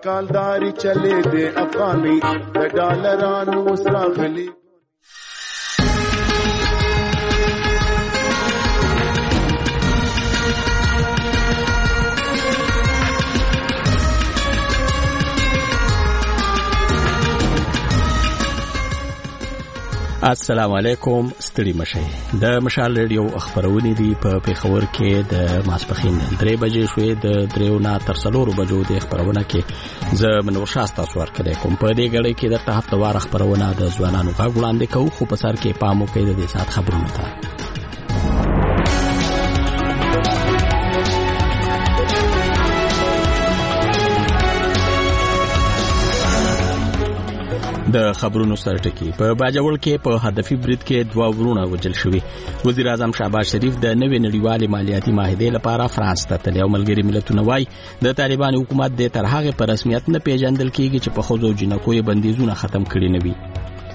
کالداری چلے دے افغانی د ډالرانو وسراغلی السلام علیکم ستړي مشي د مشال ریډیو خبرونه دي په پیښور کې د ماسپخین 3 بجې شوې د 3 نه تر 4 بجو د خبرونه کې زه منور شاسته سوار کړی کوم په دې غړي کې د هفتوار خبرونه د ځوانانو غږ وړاندې کوو خو په سر کې پامو کې د دې سات خبرونه ده د خبرونو سرټکی په باجوړ کې په هدفي برید کې 2 ورونه وژل شوي وزیر اعظم شهباز شریف د نوې نړیوالې مالیاتي معاهدې لپاره فرانس ته تللی او ملګري ملتونه وايي د طالبان حکومت د تر هغه په رسمیت نه پیژندل کیږي چې په خوځو جنکو یې بندیزونه ختم کړي نه وي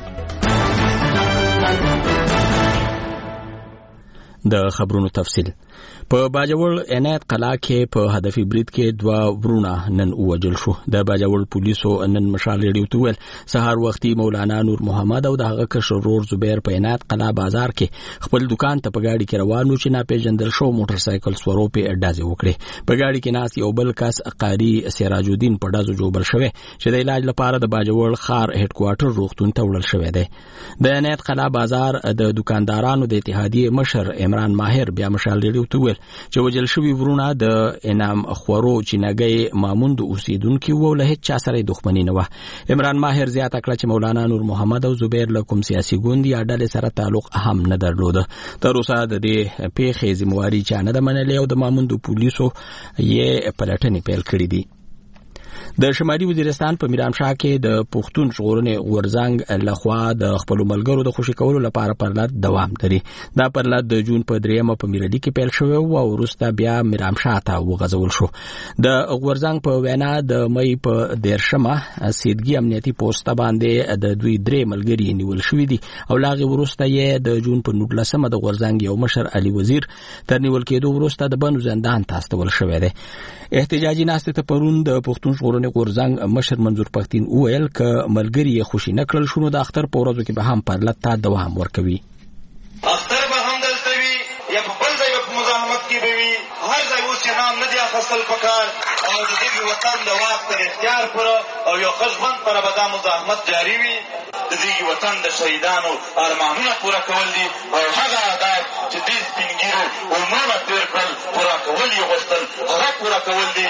د خبرونو تفصیل په باجوړ عنایت قلعه کې په هدفي برید کې 2 ورونه نن وژل شو د باجوړ پولیسو نن مشال ریډیو ته ویل سهار وختي مولانا نور محمد او دغه کشر رور زبیر په عنایت قلعه بازار کې خپل دکان ته په گاډي کې روانو چې ناپېژندل شو موټر سایکل سورو په ډازې وکړي په گاډي کې ناس یو بل کس قاری سراج الدین په ډازو جوړ شوی چې د علاج لپاره د باجوړ خار هډ کوارټر روغتون ته وړل شوی دی د عنایت قلعه بازار د دکاندارانو د اتحادیې مشر عمران ماهر بیا مشال ریډیو ته ویل چې وجل شوی ورونه د انعام خورو چینګي ماموند اوسیدونکو وو له هیڅ چا سره دښمنی نه و عمران ماهر زیاته کړه چې مولانا نور محمد او زبیر له کوم سیاسي ګوند یا ډلې سره تعلق هم نه درلود تر اوسه د دې پیښې ذمہواری چا نه منلې او د ماموند پولیسو یې پلټنې پیل کړې دي د شمالي وزیرستان په میرامشاه کې د پښتون ژغورنې غورځنګ لخوا د خپل ملګرو د خوشی کولو لپاره پرلط دوام لري دا پرلط د جون په 3 په میرالي کې پیل شوی او وروسته بیا میرامشاه ته وغځول شو د غورځنګ په وینا د مې په 13 سیدګي امنیتي پوسټ باندې د دوی 3 ملګري نیول شوې دي او لاغي وروسته یې د جون په 19 د غورځنګ یو مشر علي وزیر تر نیول کېدو وروسته د بنو زندان ته استول شوی دی احتجاجي ناسته ته پرون د پښتون ژغورنې غورځنګ مشر منظور پښتين وویل ک ملګری خوشی نکړل شنو د اختر په ورځو کې به هم پرلط ته دوام ورکوي اختر به هم دلته وي یا په بل ځای په مزاحمت کې به وي هر ځای اوس چې نام نه دی اخیستل پکار او د دې وطن د واک تر اختیار پر او یو خزبند پر به دا مزاحمت جاری وي د دې وطن د شهیدانو ارمانونه پوره کول دي او هغه عادت چې دې سپینګیرو عمرونه تیر کړل پوره کول یې غوښتل هغه پوره کول دي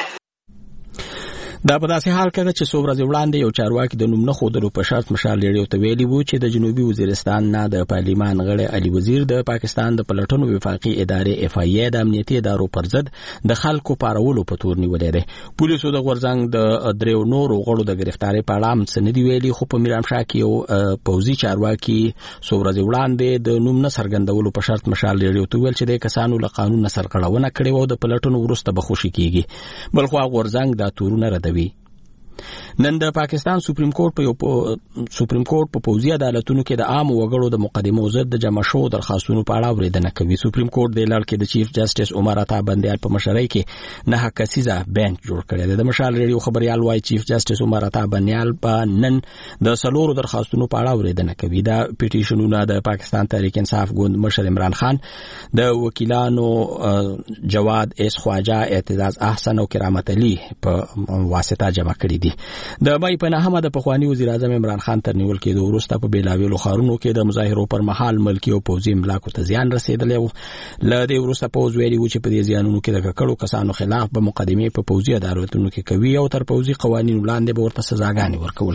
دا په داسې حال کې چې څو ورځې وړاندې یو چارواکي د نوم نه ښودلو په شرط مشال ریډیو ته ویلي وو چې د جنوبي وزیرستان نه د پارلیمان غړی علي وزیر د پاکستان د پلټنو وفاقي ادارې اف ای د امنیتي ادارو پر ضد د خلکو پارولو په تور نیولې ده پولیسو د غورځنګ د دریو نورو غړو د گرفتاری په اړه هم سندې ویلي خو په میرامشاه کې یو پوځي چارواکي څو ورځې وړاندې د نوم نه څرګندولو په شرط مشال ریډیو ته ویل چې د کسانو له قانون نه سرغړونه کړې وو د پلټنو وروسته به خوشي کیږي بلخو غورځنګ دا تورونه ردوي نن د پاکستان سپریم کورټ په پوځي عدالتونو کې د عام وګړو د مقدمو ضد د جمع شو درخواستونو په اړه اورېدنه کوي سپریم کورټ د لړ کې د چیف جسټس عمر عطا بندیال په مشرۍ کې نه کسیزه بنچ جوړ کړی دی د مشال ریډیو خبريال وايي چیف جسټس عمر عطا بندیال په نن د سلورو درخواستونو په اړه اورېدنه کوي دا پیټیشنونه د پاکستان تحریک انصاف ګوند مشر عمران خان د وکیلانو جواد اس خواجه اعتزاز احسن او کرامت علي په واسطه جمع کړي دي د مې په نهمه د پخوانی وزیر اعظم عمران خان تر نیول کېدو وروسته په بیلاویلو خارونو کې د مظاهرو پر مهال ملکی او پوځي املاکو ته زیان رسیدلی و لدې وروسته پوز ویلي و چې په دې زیانونو کې د ککړو کسانو خلاف به مقدمه په پوځي عدالتونو کې کوي او تر پوځي قوانینو لاندې به ورته سزاګانې ورکول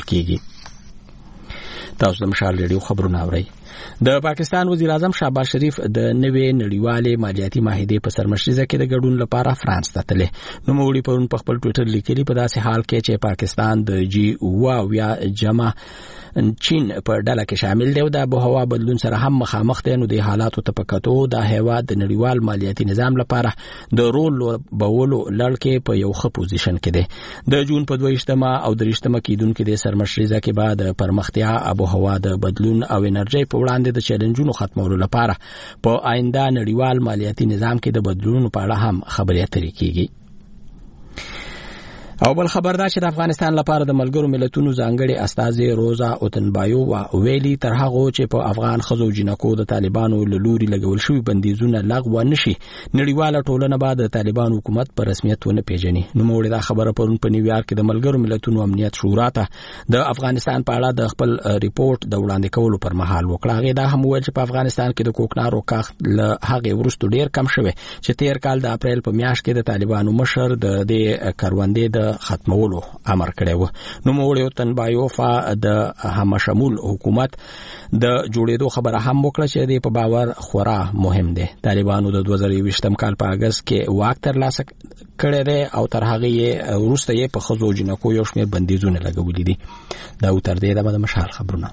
کېږي تاسو د مشال ریډیو خبرونه اورئ د پاکستان وزیر اعظم شهباز شریف د نوې نړیوالې مالیاتي معاهدې په سرمشریزه کې د ګډون لپاره فرانس ته تللی نو موړي پرون په خپل ټوئیټر لیکلي په داسې حال کې چې پاکستان د جی او یا جمع چین په ډله کې شامل دی او د آبهوا بدلون سره هم مخامخ دی نو د حالاتو ته پکاتو د هیواد د نړیوال مالیاتي نظام لپاره د رول بولو لړ کې په یو ښه پوزیشن کې دی د جون په 22 او 23 کېدونکو د سرمشریزه کې بعد پرمختیا آبهوا د بدلون او انرژي په وړاندې د چیلنجونو ختمولو لپاره په آینده نړیوال مالیاتي نظام کې د بدلونونو په اړه هم خبرې اترې کیږي او بل خبر دا چې د افغانستان لپاره د ملګرو ملتونو ځانګړي استازي روزا اوتنبایو ویلي تر هغه چې په افغان خزو جنکو د طالبانو له لوري لګول شوی بندیزونه لغوه نشي نړیواله ټولنه به د طالبان حکومت په رسمیت ونه پیژني. نوموړي دا خبره پرون په نیویارک کې د ملګرو ملتونو امنیت شورا ته د افغانستان په اړه د خپل ریپورت د وړاندې کولو پر مهال وکړه. هغه دا هم ویل چې په افغانستان کې د کوکنارو کښت له هغه وروسته ډیر کم شوی چې تیر کال د اپریل په میاشت کې د طالبانو مشر د کروندې د ختمولو امر کړی و. نوموړي اوتنبایو د همشمول حکومت د جوړېدو خبره هم وکړه چې په باور خورا مهم دی. طالبانو د 2020 کال په اگست کې واک ترلاسه کړی دی او تر هغه وروسته یې په خزو جنکو یو شمېر بندیزونه لګولي دي. دا تر دې د مشال خبرونه.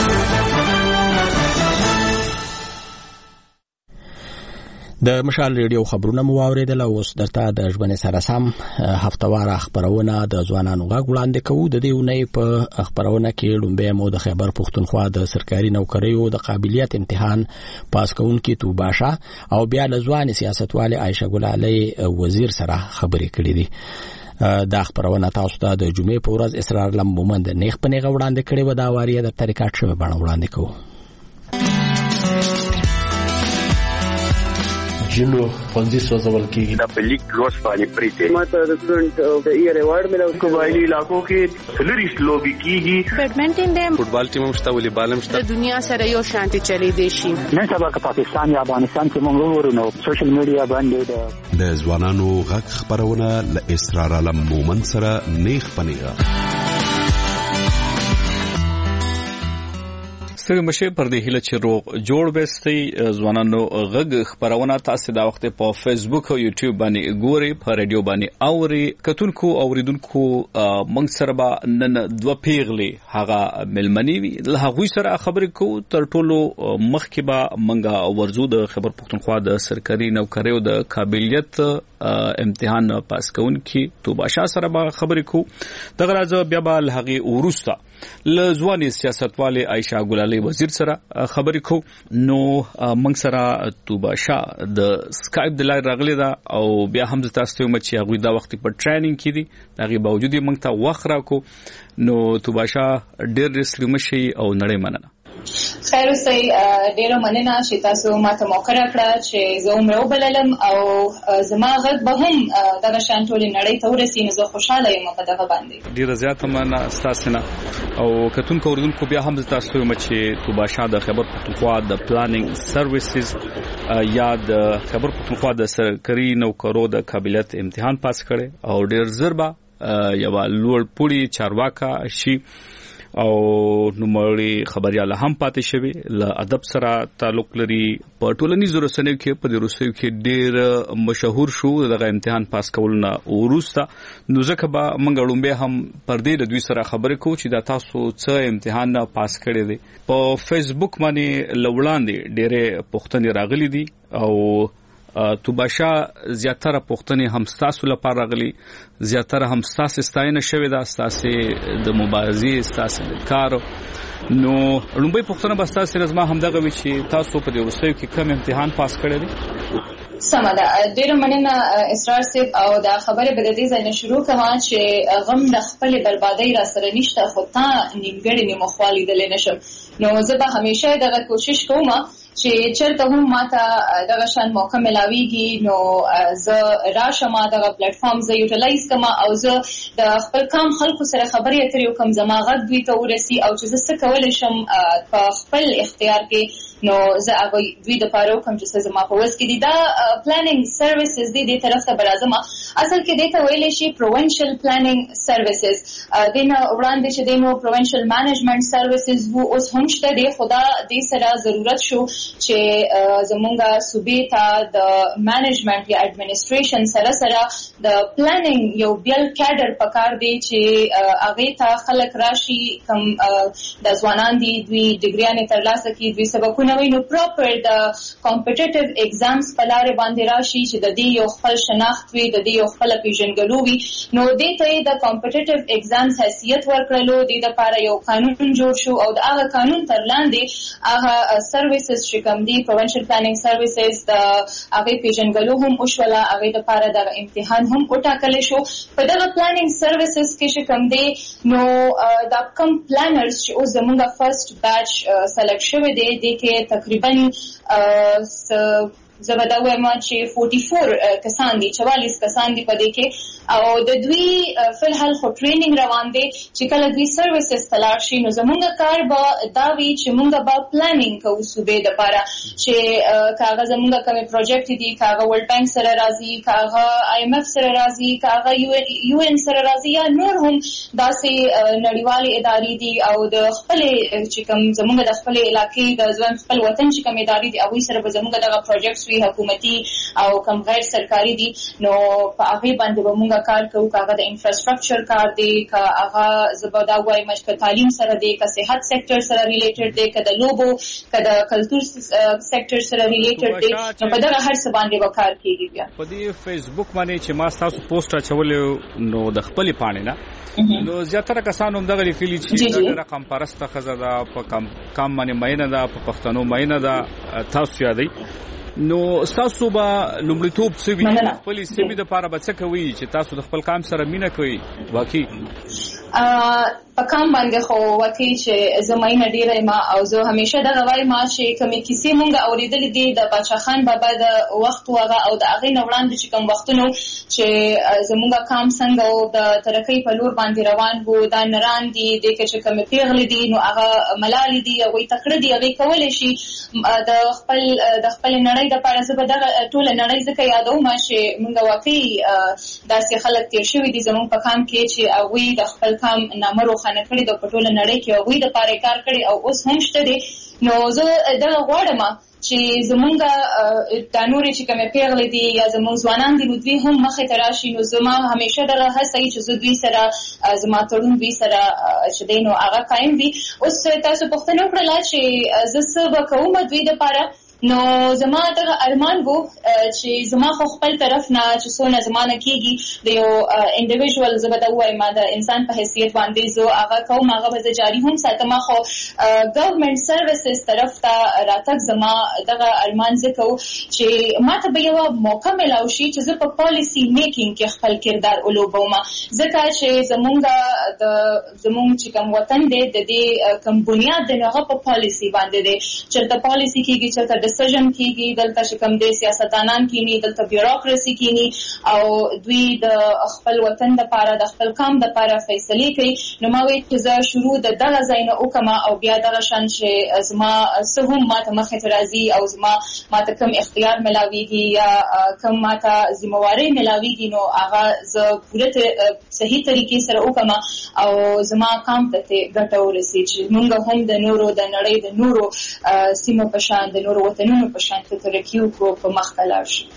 د مشال ریډیو خبرونه مو واوریدل. اوس درته د ژوند سره سم هفتوار خبرونه د ځوانانو غږ وړاندې کوو. د دې ونې په خبرونه کې لومبه مو د خیبر پښتونخوا د سرکاري نوکریو د قابلیت امتحان پاس کوونکي توباشا او بیا د ځوان سیاستوال عائشه ګل علي وزیر سره خبرې کړې دي. دا خبرونه تاسو ته د جمعې په ورځ اسرار لم مومند نیغ په نیغ وړاندې کړې و. دا واریه د طریقات شوه باندې وړاندې کوو. جلو پنځه سوزول کېږي د پلیک روز باندې پریته ماته د سټوډنټ د ایئر ایوارډ ملو. قبایلی علاقو کې فلریست لوبي کیږي. بیډمنټن دی، فوټبال ټیم هم شته، والیبال هم شته. د دنیا سره یو شانتي چلی دی شي. نن سبا که پاکستان یا افغانستان کې موږ ورونو سوشل میډیا باندې د ځوانانو غږ خبرونه ل اسرار علم مومن سره نیغ پنیغه ستړي مشه پر دې هله چې روغ جوړ بستي ځوانانو غږ خبرونه تاسو دا وخت په فیسبوک او یوټیوب باندې ګوري، په رادیو باندې اوري. کتونکو اوریدونکو موږ سره به نن دوه پیغلي هغه ملمنی له هغه سره خبرې کوو. تر ټولو مخکې به موږ ورزو د خبر پښتونخوا د سرکاري نوکریو د قابلیت امتحان پاس کوونکي توباشا سره به خبرې کوو. دغه راځه بیا به هغه ورسته له ځواني سیاستوالې عائشه ګل علي وزیر سره خبرې کوو. نو موږ سره توباشا د سکایپ د لارې راغلی دا او بیا هم تاسو ته چې هغه دا وخت په ټریننګ کې دي هغه باوجود موږ ته وخت راکو. نو توباشا ډېر رسلي مشي او نړۍ مننه. خیر اوسئ، ډیره مننه چې تاسو ماته موقع راکړه چې زه عمره وبللم او زما غږ به هم دغه شان ټولې نړۍ ته ورسي. نو زه خوشحاله یم په دغه باندې. ډیره زیاته مننه ستاسو نه. او کتونکو اوریدونکو بیا هم تاسو ته چې توباشا د خبر پښتونخوا د پلانینګ سرویسز یا د خبر پښتونخوا د سرکاري نوکرو د قابلیت امتحان پاس کړي او ډیر زربا یو لوړ پوړي چارواکا شي او نوموړي خبرياله هم پاتې شوی. له ادب سره تعلق لري. په ټولنیزو رسنیو کې په روسیو کې ډېر مشهور شو دغه امتحان پاس کولونه ورسته. نو ځکه به موږ لومبه هم پر دې د دوی سره خبرې کوو چې دا تاسو څه امتحان پاس کړی دی. په فیسبوک باندې لوړاندې ډېر پوښتنې راغلي دي او توباشا زیاتره پوښتنې هم تاسو لپاره راغلي، زیاتره هم تاسو ستاینه شوې ده، تاسو د مبارزې، تاسو د کار. نو لومبي پوښتنه به تاسو لازمه هم دغه وي چې تاسو په دې ورسېو کې کوم امتحان پاس کړی دی. سمه ده، ډیره مننه اسرار صاحب. او دا خبره به د دې ځای نه شروع کوم چې غم د خپل بربادۍ را سره نشته، خو تا نیمګړی نیمخوالي دل نشم. نو زه به همیشه دغه کوشش کوم چې چرته هم ماته دغه شان موقع ملاويږي نو زه راشم دغه پلیټ فارم زه یوټیلایز کوم او زه د خپل کام خلکو سره خبرې اترې کوم، زما غږ دوی ته ورسي او چې زه څه کولی شم په خپل اختیار کې نو زه هغه دوی د پاره کوم چې زما په وس کې دي. دا پلانینګ سرویسز دي د طرف ته برازم اصل کې دته ویل شي پروینشل پلانینګ سرویسز دینه وړاندې چې دینو پروینشل مانجمنت سرویسز وو اوس هم شته دي. خدا دې سره ضرورت شو چې زمونږه صوبې ته د مانجمنت یا اډمنستریشن سره د پلانینګ یو بیل کادر پکار دی چې هغه ته خلک راشي کم د ځوانان دي دوی ډیګریانې ترلاسه کړي، دوی سبقونه وي، نو پراپر د کمپټیټیو ایگزامز په لارې باندې راشي چې د دې یو خپل شناخت وي، د دې یو خپل پیژنګلو وي. نو دې ته د کمپټیټیو ایگزامز حیثیت ورکړلو، دې لپاره یو قانون جوړ شو او د هغه قانون تر لاندې هغه سرویسز چې کوم دی پروینشل پلانینګ سرویسز د هغه پیژنګلو هم وشوله، هغه د پاره د امتحان هم وټاکل شو. په دغه پلانینګ سرویسز کې چې کوم دی نو د کم پلانرز چې اوس زموږ فرست بیچ سلیکټ شوی دی د کې تقریبا زبدا وایم چې 44 کسان دي، 44 کسان دي په دې کې، او د دوی فلحال خو ټریننګ روان دي چې کله دوی سرویسز تلار شي نو زمونږ کار به دا وي چې مونږ به پلانینګ کوو صوبې د پاره چې کاغه زمونږ کوم پروجیکټ دي، کاغه ورلد بانک سره راځي، کاغه IMF سره راځي، کاغه UN سره راځي، یا نور هم داسې نړیوالې ادارې دي او د خپل چې کوم زمونږ د خپل علاقې د ځوان خپل وطن چې کوم ادارې دي هغه سره به زمونږ دغه پروجیکټ حکومتي او کم غیر سرکاري دي، نو په هغه باندې به موږ کار کوو. کاغه د انفراستراکچر کار دی، کاغه زبدا وایم چې تعلیم سره دی، که صحت سېکټر سره ریلیټډ دی، که د لوبو که د کلچر سېکټر سره ریلیټډ دی، نو په دغه هر څه باندې به کار کیږي. بیا په دې فیسبوک باندې چې ما تاسو پوسټ اچولې نو د خپل پاڼې نه نو زیاتره کسانو هم دغه لیکلي چې د رقم پرسته ښځه ده، په کم باندې مینه ده، په پښتنو مینه ده، تاسو یادوي. نو تاسو به لومړیتوب څه وي خپل سیمې د پاره به څه کوي چې تاسو د خپل قام سره مینه کوي؟ واقعي په کام باندې خو واقعي چې زماینه ډیره ما او زه همیشه دغه وایم چې کومې کیسې مونږ اوریدلې دي د بادشاه خان بابا د وخت وغه او د هغې نه وړاندې چې کوم وختونو چې زمونږ کام څنګه او د ترقۍ په لور باندې روان وو، دا نران دي د کې چې کومې پیغلې دي نو هغه ملالې دي، هغوی تکړه دي، هغوی کولی شي د خپل نړۍ د پاره. زه به دغه ټوله نړۍ ځکه یادوم چې مونږ واقعي داسې خلک تیر شوي دي زمونږ په کام کې چې هغوی د خپل کام نامه روښانه کړې د په ټوله نړۍ کې هغوی د پاره کار کړی او اوس هم شته دي. نو زه دغه غواړم چې زمونږ دا نورې چې کومې پیغلې دي یا زمونږ ځوانان دي نو دوی هم مخې ته راشي. نو زما همیشه دغه هڅه وي چې زه دوی سره زما تړون دوی سره چې دی نو هغه قایم وي. اوس تاسو پوښتنه وکړله چې زه څه به کوم دوی دپاره، نو زما دغه ارمان وو چې زما خو خپل طرف نه چې څونه زمانه کېږي د یو انډیویژوال زه به دا ووایم د انسان په حیثیت باندې زه هغه کوم، هغه به زه جاري هم ساتم. خو ګورنمنټ سروسز طرف ته راتګ زما دغه ارمان زه کوم چې ما ته به یوه موقع میلاو شي چې زه په پالیسي میکینګ کې خپل کردار ولوبوم، ځکه چې زمونږ چې کوم وطن دی د دې کوم بنیاد دی هغه په پالیسي باندې دی. چېرته پالیسي کېږي، چېرته ډیسیژن کېږي، دلته چې کوم دی سیاستدانان کېني، دلته بیوروکراسي کېني او دوی د خپل وطن دپاره د خپل قام دپاره فیصلې کوي. نو ما وایي چې زه شروع د دغه ځای نه وکړم او بیا دغه شان چې زما څه هم ما ته مخې ته راځي او ما ته کوم اختیار ملاویږي یا کوم ما ته ذمهوارۍ ملاویږي نو هغه زه پوره صحیح طریقې سره وکړم او زما قام ته ګټه ورسي چې موږ هم د نورو د نړۍ د نورو سیمو په شان د نورو وطنونو په شان ته ترقي وکړو، په مخ ته لاړ شي.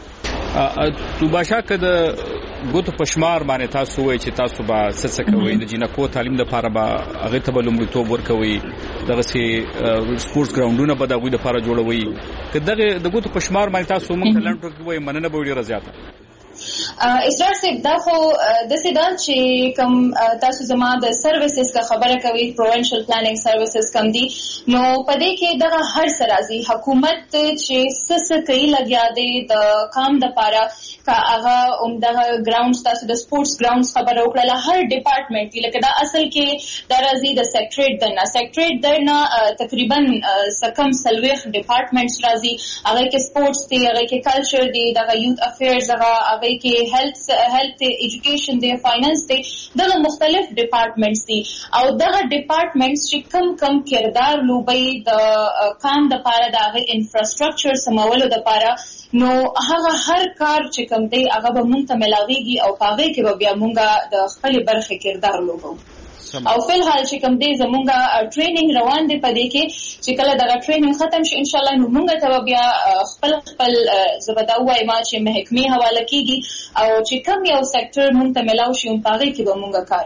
تو باشا که د ګوتو په شمار باندې تاسو وایئ چې تاسو به څه کوئ، د جینکو تعلیم دپاره به هغې ته به لومړیتوب ورکوئ، دغسې سپورټس ګراونډونه به د هغوی دپاره جوړوئ. که دغې د ګوتو په شمار باندې تاسو موږ ته لنډ ټوکې ووایئ مننه به ډېره زیاته. اسرار صاحب دا خو داسې ده چې کوم تاسو زما د سروسز که خبره کوي پروینشل پلانینګ سروسز کوم دي نو په دې کې دغه هر څه راځي. حکومت چې څه کوي لګیا دی د کام دپاره که هغه همدغه ګراونډز تاسو د سپورټس ګراونډز خبره وکړله هر ډپارټمنټ لکه دا اصل کې دا راځي د سیکټریټ درنه تقریبا کم 40 ډپارټمنټس راځي. هغه کې سپورټس دی، هغه کې کلچر دی، دغه یوث افیرز، هغه کې هیلث ایجوکیشن دی، فاینانس دی، دغه مختلف ډپارټمنټس دي او دغه ډپارټمنټس چې کم کردار لوبي د کام د پاره د هغه انفراستراکچر سمولو د پاره نو هغه هر کار چې کوم دی هغه به مونږ ته ملاویږي او په هغې کې به بیا مونږ د خپلې برخې کردار لوبو. او فلحال چې کوم دی زمونږ ټریننګ روان دی په دې کې چې کله دغه ټریننګ ختم شي انشاءالله نو مونږ ته بیا خپل زه به دا ووایم چې محکمې حواله کېږي او چې کوم یو سیکټر مونږ ته ملاو شي په هغې کې به مونږ کار کوو.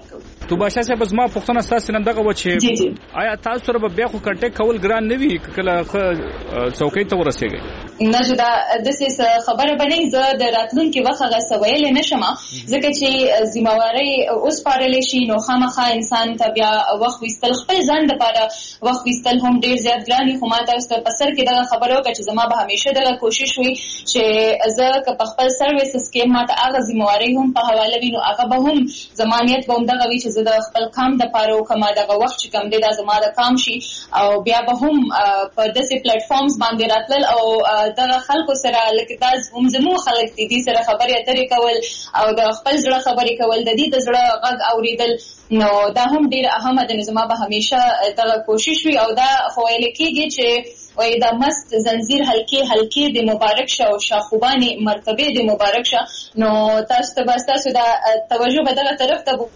تو باشه صاحب زما پښتنه تاسو نن دغه و چې آیا تاسو سره به بیا خو کنټیکټ کول ګران نه وي کله څوکۍ ته ورسېږي نه جدا د څه خبره بنئ زه د راتلونکي وخت هغه سویل نشم ځکه چې ذمہواری اوس پارل شي نو خامخا انسان ته بیا وخت وستل خپل ځان لپاره وخت وستل هم ډیر زیات ګراني خو ما تاسو ته په سر کې دغه خبره وکړه چې زما به همیشه دغه کوشش وي چې زه که په خپل سرویسز کې ما ته هغه ذمہواری هم په حواله وي نو هغه به هم ضمانت به هم دغه وي چې زه د خپل کام لپاره وکم دغه وخت چې کم دی دا زما د کام شي او بیا به هم په داسې پلیټ فارمز باندې راتلل او دغه خلکو سره لکه دا زموږ خلک دي سره خبرې اترې کول او د خپل زړه خبرې کول د دې د زړه غږ اوریدل نو دا هم ډیر اهمه ده. زما به همیشه دغه کوشش وي او دا خو ویل کېږي چې وای دا مست زنجیر حلقې د مبارک شه او شاخوبانی مرتبه د مبارک شه نو تاسو ته بس تاسو دا توجه به دغه طرف ته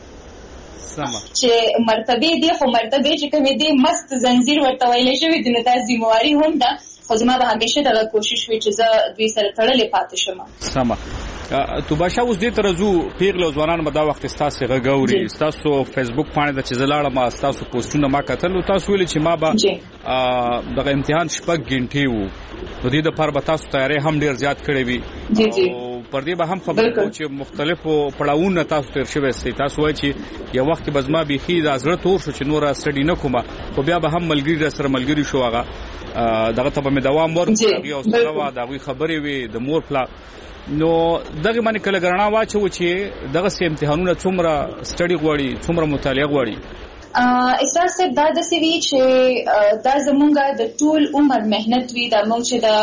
چې مرتبه دي خو مرتبه چې کومې دي مست زنجیر ورته ویل شوی د نتا ذمہواری هم ده خو زما به همیشه دغه کوشش وي چې زه دوی سره تړلې پاتې شم. سمه تو باشه اوس دې ترزو پیغله ځوانان به دا وخت تاسو غوړي تاسو فیسبوک باندې د چزلاړه ما تاسو پوسټونه ما کتل تاسو ویل چې ما به دغه امتحان شپږ غنټې وو نو دې د پر به تاسو تیاری هم ډیر زیات کړی وي او پر دې به هم خبرې کوو چې مختلفو پړاوونه تاسو تیر شوي سي تاسو وایي چې یو وخت به زما بيخي د حضرت تور شو چې نور سټډي نه کومه خو بیا به هم ملګری سره ملګری شو هغه دغه ته به دوام ورکړي او سره وا دغه خبرې وي د مور پلا نو دغه باندې کله ګرنا واچو چې دغه سي امتحانونه څومره سټډي غواړي څومره مطالعه غواړي اساس صاحب دا د سوي چې دا زمونږه د ټول عمر مهنت وی دا موږ چې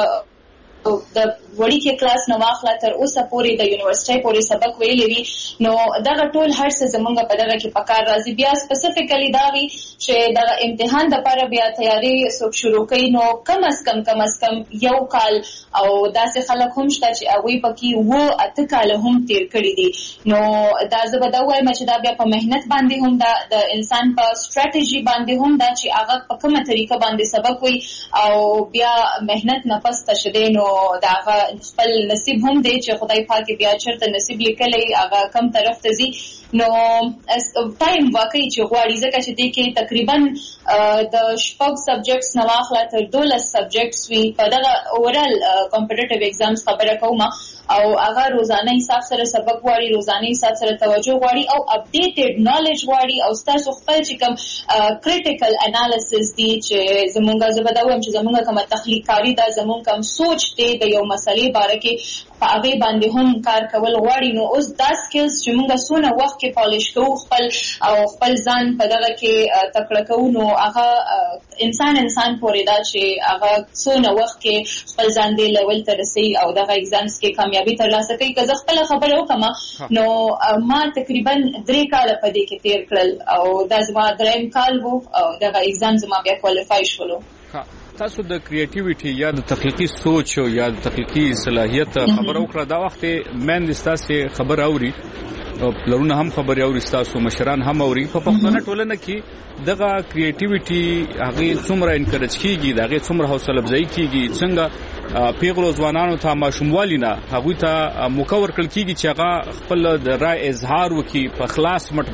د وړي کې کلاس نو واخلا تر اوسه پورې د یونیورسيټي پورې سبق ویلې وی نو دغه ټول هر څه زمونږ په دغه کې پکار راځي بیا سپیسیفیکلی دا وی چې د امتحان د لپاره بیا تیاری سوق شروع کړي نو کم از کم یو کال او داسې خلک هم شته چې هغه پکې وو اته کال هم تیر کړی دي نو دا زبده وایم چې دا بیا په مهنت باندې هم د انسان په استراتیژي باندې هم دا چې هغه په کومه طریقه باندې سبق وي او بیا مهنت نه پس تشدي نو دا خپل نصیب هم دی چې خدای پاک بیا چرته نصیب لیکلی هغه کم طرف ته ځي نو ټایم واقعي چې غواړي ځکه چې دې کې تقریبا د شپږ سبجیکټس نه واخلا تر 12 سبجیکټس وي په دغه اورال کمپټیټیو ایگزامز خبره کوم او هغه روزانه حساب سره سبق غواړي روزانه حساب سره توجه غواړي او اپډیټډ نالج غواړي او تاسو خپل چې کوم کریټیکل انالیسس دي چې زمونږه زبداوم چې زمونږه کوم تخلیق کاری دا زمونږ کوم سوچ دی د یو مسلې باره کې په هغه باندې هم کار کول غواړي نو اوس دا سکلز چې موږ سونه وخت کې پالیش کوو خپل ځان په دغه کې تکړه کوو نو هغه انسان پورې دا چې هغه سونه وخت کې خپل ځان دی لیول ته رسي او دغه ایگزامز کې کامیابی ترلاسه کوي که زه خپل خبره وکم نو ما تقریبا 3 کال په دې کې تیر کړل او دا زما دریم کال وو او دغه ایگزام زما بیا کوالیفای شولو. تاسو د کریټیویټي یا د تخلیقي سوچ او یا د تخلیقي صلاحیت خبر او کړه دا وخت مین دستاسه خبر اوري او پلرونه هم خبر اوري تاسو مشران هم اوري په پښتنه ټولنه کې دغه کریټیویټي هغه څومره انکریج کیږي دغه څومره حوصله افزایی کیږي څنګه پیغلو ځوانانو ته ماشوموالینا هغه ته مکور کړ کیږي چې هغه خپل د رائے اظهار وکي په خلاص مټ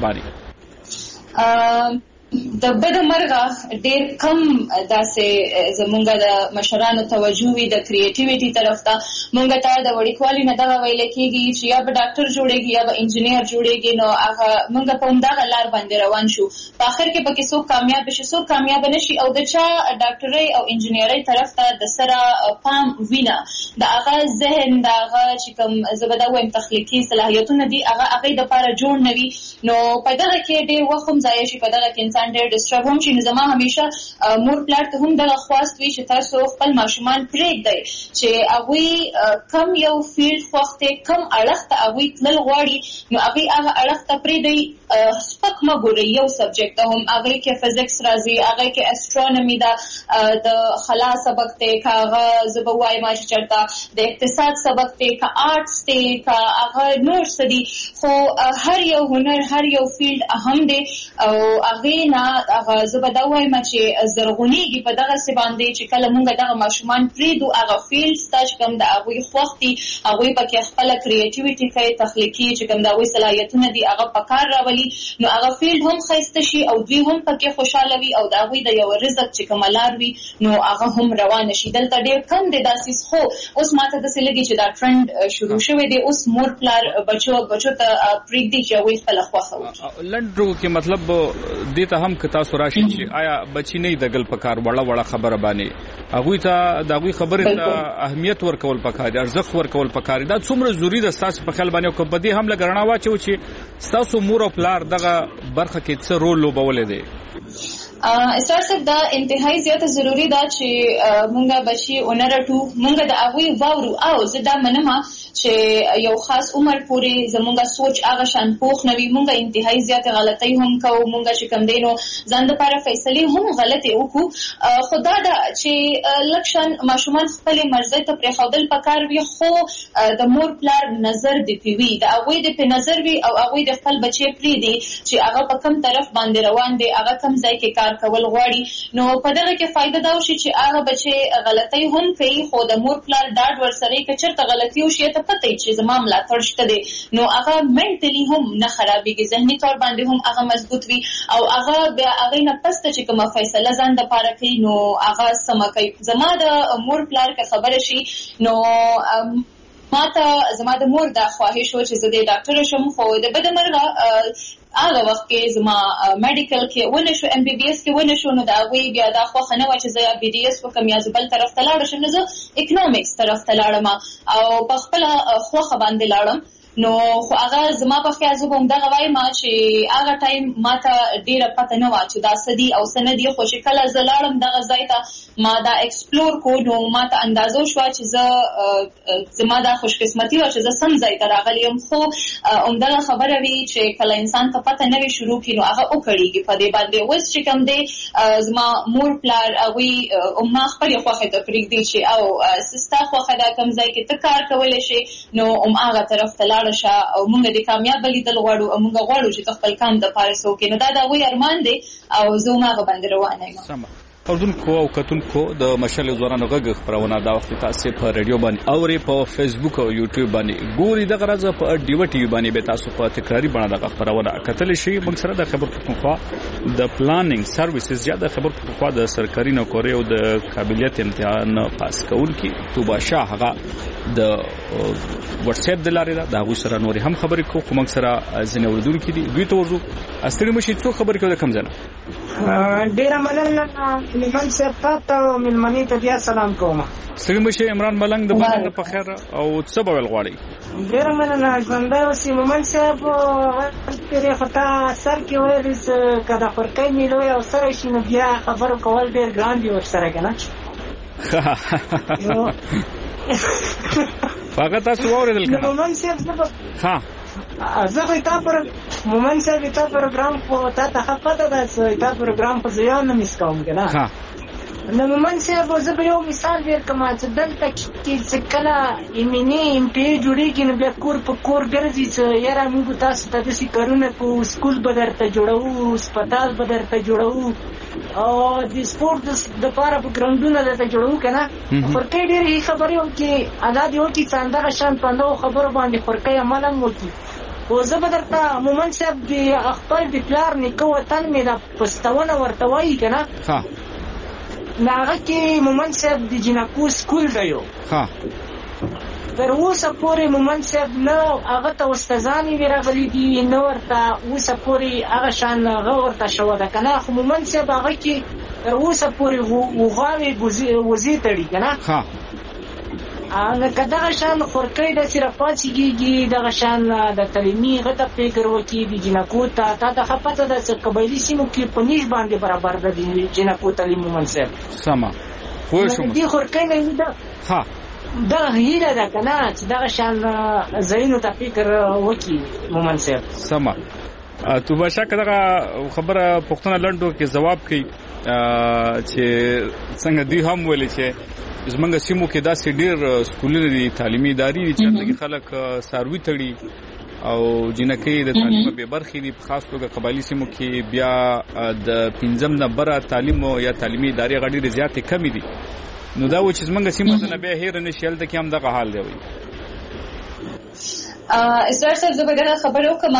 باندې د بد مرغه ډیر کم داسې زمونږ د مشرانو توجه وي د کریټیویټي طرف ته مونږ ته د وړیکوالي نه دغه ویل کېږي چې یا به ډاکټر جوړيږي یا به انجینیر جوړيږي نو هغه مونږ په همدغه لار باندې روان شو په اخر کې پکې څوک کامیاب شي څوک کامیاب نشي او د چا ډاکټرۍ او انجینیرۍ طرف ته د سره پام وینا د هغه ذهن د هغه چې کوم زبده وایم تخلیقي صلاحیتونه دي هغه د لپاره جوړ نوي نو په دغه کې ډیر وخت هم ځای شي په دغه کې انسان ډېر ډسټرب هم شي نو زما همیشه مور پلار ته هم دغه خواست وي چې تاسو خپل ماشومان پرېږدئ چې هغوی کم یو فیلډ خوښته کم اړخ ته هغوی تلل غواړي نو هغوی هغه اړخ ته پرېږدئ سپک مه ګورئ یو سبجیکټ هم هغوی کې فزیکس راځي هغوی کې اسټرونومي ده د خلا سبق دی که هغه زه به وایم چې چېرته د اقتصاد سبق دی که آرټس دی که هغه نور څه دي خو هر یو هنر هر یو فیلډ اهم دی او هغې نه هغه زه به دا وایم چې زرغونېږي په دغسې باندې چې کله مونږ دغه ماشومان پرېږدو هغه فیلډز ته چې کوم د هغوی خوښ دي هغوی پکې خپله کریټیویټي کوي تخلیقي چې کوم د هغوی صلاحیتونه دي هغه په کار راولي وي نو هغه فیلډ هم ښایسته شي او دوی هم پکې خوشاله وي او د هغوی د یو رزق چې کومه لار وي نو هغه هم روانه شي. دلته ډېر کم دی دا څیز، خو اوس ماته داسې لګي چې دا ټرنډ شروع شوی دی. اوس مور پلار بچو ته پرېږدي چې هغوی خپله خوښه وکړي. لنډو کې مطلب دې ته هم که تاسو راشئ چې آیا بچي نه دګل پکار وړه خبره باندې هغوی ته د هغوی خبرې ته اهمیت ورکول پکار دي، ارزښت ورکول پکار دي. دا څومره ضروري ده ستاسو په خیال باندې او په دې هم لږ رڼا واچو چې ستاسو مور او پلار دغه برخه کې څه رول لوبولی دی؟ اسرار صاحب دا انتهایی زیاته ضروری ده چې مونږه بچي ونرټو، مونږه د هغوی واورو او زه دا منمه چې یو خاص عمر پورې زمونږه سوچ هغه شان پوخ نه وي. مونږه انتهایی زیاته غلطۍ هم کوو، مونږه چې کوم دی نو ځان دپاره فیصلې هم غلطې وکړو. خو دا ده چې لږ شان ماشومان خپلې مرضۍ ته پرېښودل پکار وي، خو د مور پلار نظر دې پې وي، د هغوی دې پې نظر وي او هغوی د خپل بچی پرېږدي چې هغه په کوم طرف باندې روان دی، هغه کوم ځای کې کار کول غواړي. نو په دغه کې فایده دا وشي چې هغه بچی غلطۍ هم کوي خو د مور پلار ډاډ ورسره که چېرته غلطي وشي ته پته وي چې زما ملاتړ شته دی، نو هغه منټلي هم نه خرابېږي، ذهني طور باندې هم هغه مضبوط وي او هغه بیا هغې نه پسته چې کومه فیصله ځان دپاره کوي نو هغه سمه کوي. زما د مور پلار که خبره شي نو ماته زما د مور دا خواهش و چې زه د ډاکټره شم، خو د بده مرغه هغه وخت کې زما میډیکل کې ونه شو، ام بي بي اس کې ونه شو، نو د هغوی بیا دا خوښه نه وه چې زه یا بي ډي اس وکړم یا زه بل طرف ته لاړه شم، نو زه اکنامکس طرف ته لاړم او په خپله خوښه باندې لاړم. نو خو هغه زما په خیال زه به همدغه وایم چې هغه ټایم ماته ډېره پته نه وه چې دا څه دي او څه نه دي، خو چې کله زه لاړم دغه ځای ته ما دا ایکسپلور کو نو ماته اندازه شوه چې زه زما دا خوشقسمتي وه چې زه سم ځای ته راغلی یم. خو همدغه خبره وي چې کله انسان ته پته نه وي شروع کړي نو هغه وکړېږي په دې باندې. اوس چې کوم دی زما مور پلار هغوی ما خپلې خوښې ته پرېږدي چې او ستا خوښه ده کوم ځای کې ته کار کولی شي نو هغه طرف ته لاړه شه او مونږ د کامیاب لیدل غواړو او مونږ غواړو چې ته خپل کام دپاره څه وکړې. نو دا د هغوی ارمان دی او زه هم هغه باندې روانه یم. اردوونکو او کتونکو د مشعل ځوانانو غږ خپرونه دا وخت تاسو په رادیو باندې اوري، په فیسبوک او یوټیوب باندې ګوري، دغه راځه په ډیو ټي وی باندې به تاسو په تکراری باندې د خبرونه کتل شي. موږ سره د خبر پښتونخوا د پلانینګ سرویسز یا د خبر پښتونخوا د سرکاري نوکری او د قابلیت امتحان پاس کوونکي توبه شاه هغه د واتس اپ د لارې دا هغه سره نور هم خبرې کوو. موږ سره ځنه وردونکو دي دوی ته ورزو استری مشي څو خبرې کوي د کم ځنه ډیر مننه من صاحب تاسو ملمنې ته بیا سلام کوم. ستړي مشه عمران ملنګ د باندې په خیر او څه به ول غواړي؟ ډیر مننه ژوندۍ اوسې مومن صاحب پرې خطا سر کې وایي چې کدا فرقې نیلوي او سره شي نو بیا خبرو کول ډیر ګران دي ورسره کنه. فقط تاسو واورېدل کنه مومن صاحب ها زه تا پر مومن صاحب تا پروګرام په تا خپته ده چې تا پروګرام په ځای نه مس کوم کنه. ها نو مومن صاحب زه به یو مثال ورکوم چې دلته کې کله ایمنی ام پی جوړیږي نو بیا کور په کور ګرځي چې یاره موږ تاسو ته داسې کارونه کوو، سکول به درته جوړوو، هسپتال به درته جوړوو او د سپورټ دپاره به ګراونډونه درته جوړوو که نه. فرقۍ ډېرې خبرې وکړي ازاد یې وکړي چې همدغه شان په همدغو خبرو باندې فرقۍ عمل هم وکړي. خو زه به درته مومن صاحب د خپل د پلار نیکه وطن مې دا پستونه ورته وایي که نه. هغه کې مومن صاحب د جنکو سکول دی یو تر اوسه پورې مومن صاحب نه هغه ته استادانې وي راغلي دي نه ورته اوسه پورې هغه شان هغه ورته شوه ده که نه. خو مومن صاحب هغه کې تر اوسه پورې وغاوې وزې تړي که نه. که دغه شان خورکۍ داسې راپاڅېږي دغه شان د تعلیمي غته فکر وکړي د جنکو ته تا ته ښه پته ده چې قبایلي سیمو کې په نیش باندې برابر ده د جنکو تعلیم مومن صاحب. سمه پوه شوم. دې خورکۍ نه دغه هیله ده که نه چې دغه شان ځایونو ته فکر وکړي مومن صاحب. سمه تو به شک دغه خبره پوښتنه لنډو کې ځواب کوي چې څنګه دوی هم ویلي چې زمونږ سیمو کې داسې ډېر سکولونه دي تعلیمي ادارې دي چې هلته خلک څاروي تړي او جنکۍ د تعلیم بې برخې دي. په خاص توګه قبایلي سیمو کې بیا د 5 نه بره تعلیم یا تعلیمي ادارې هغه ډېرې زیاتې کمې دي. نو دا و چې زمونږ سیمو ته نه بیا هېره نه شي هلته کې هم دغه حال دی. اسرار صاحب زه به دا خبره وکړم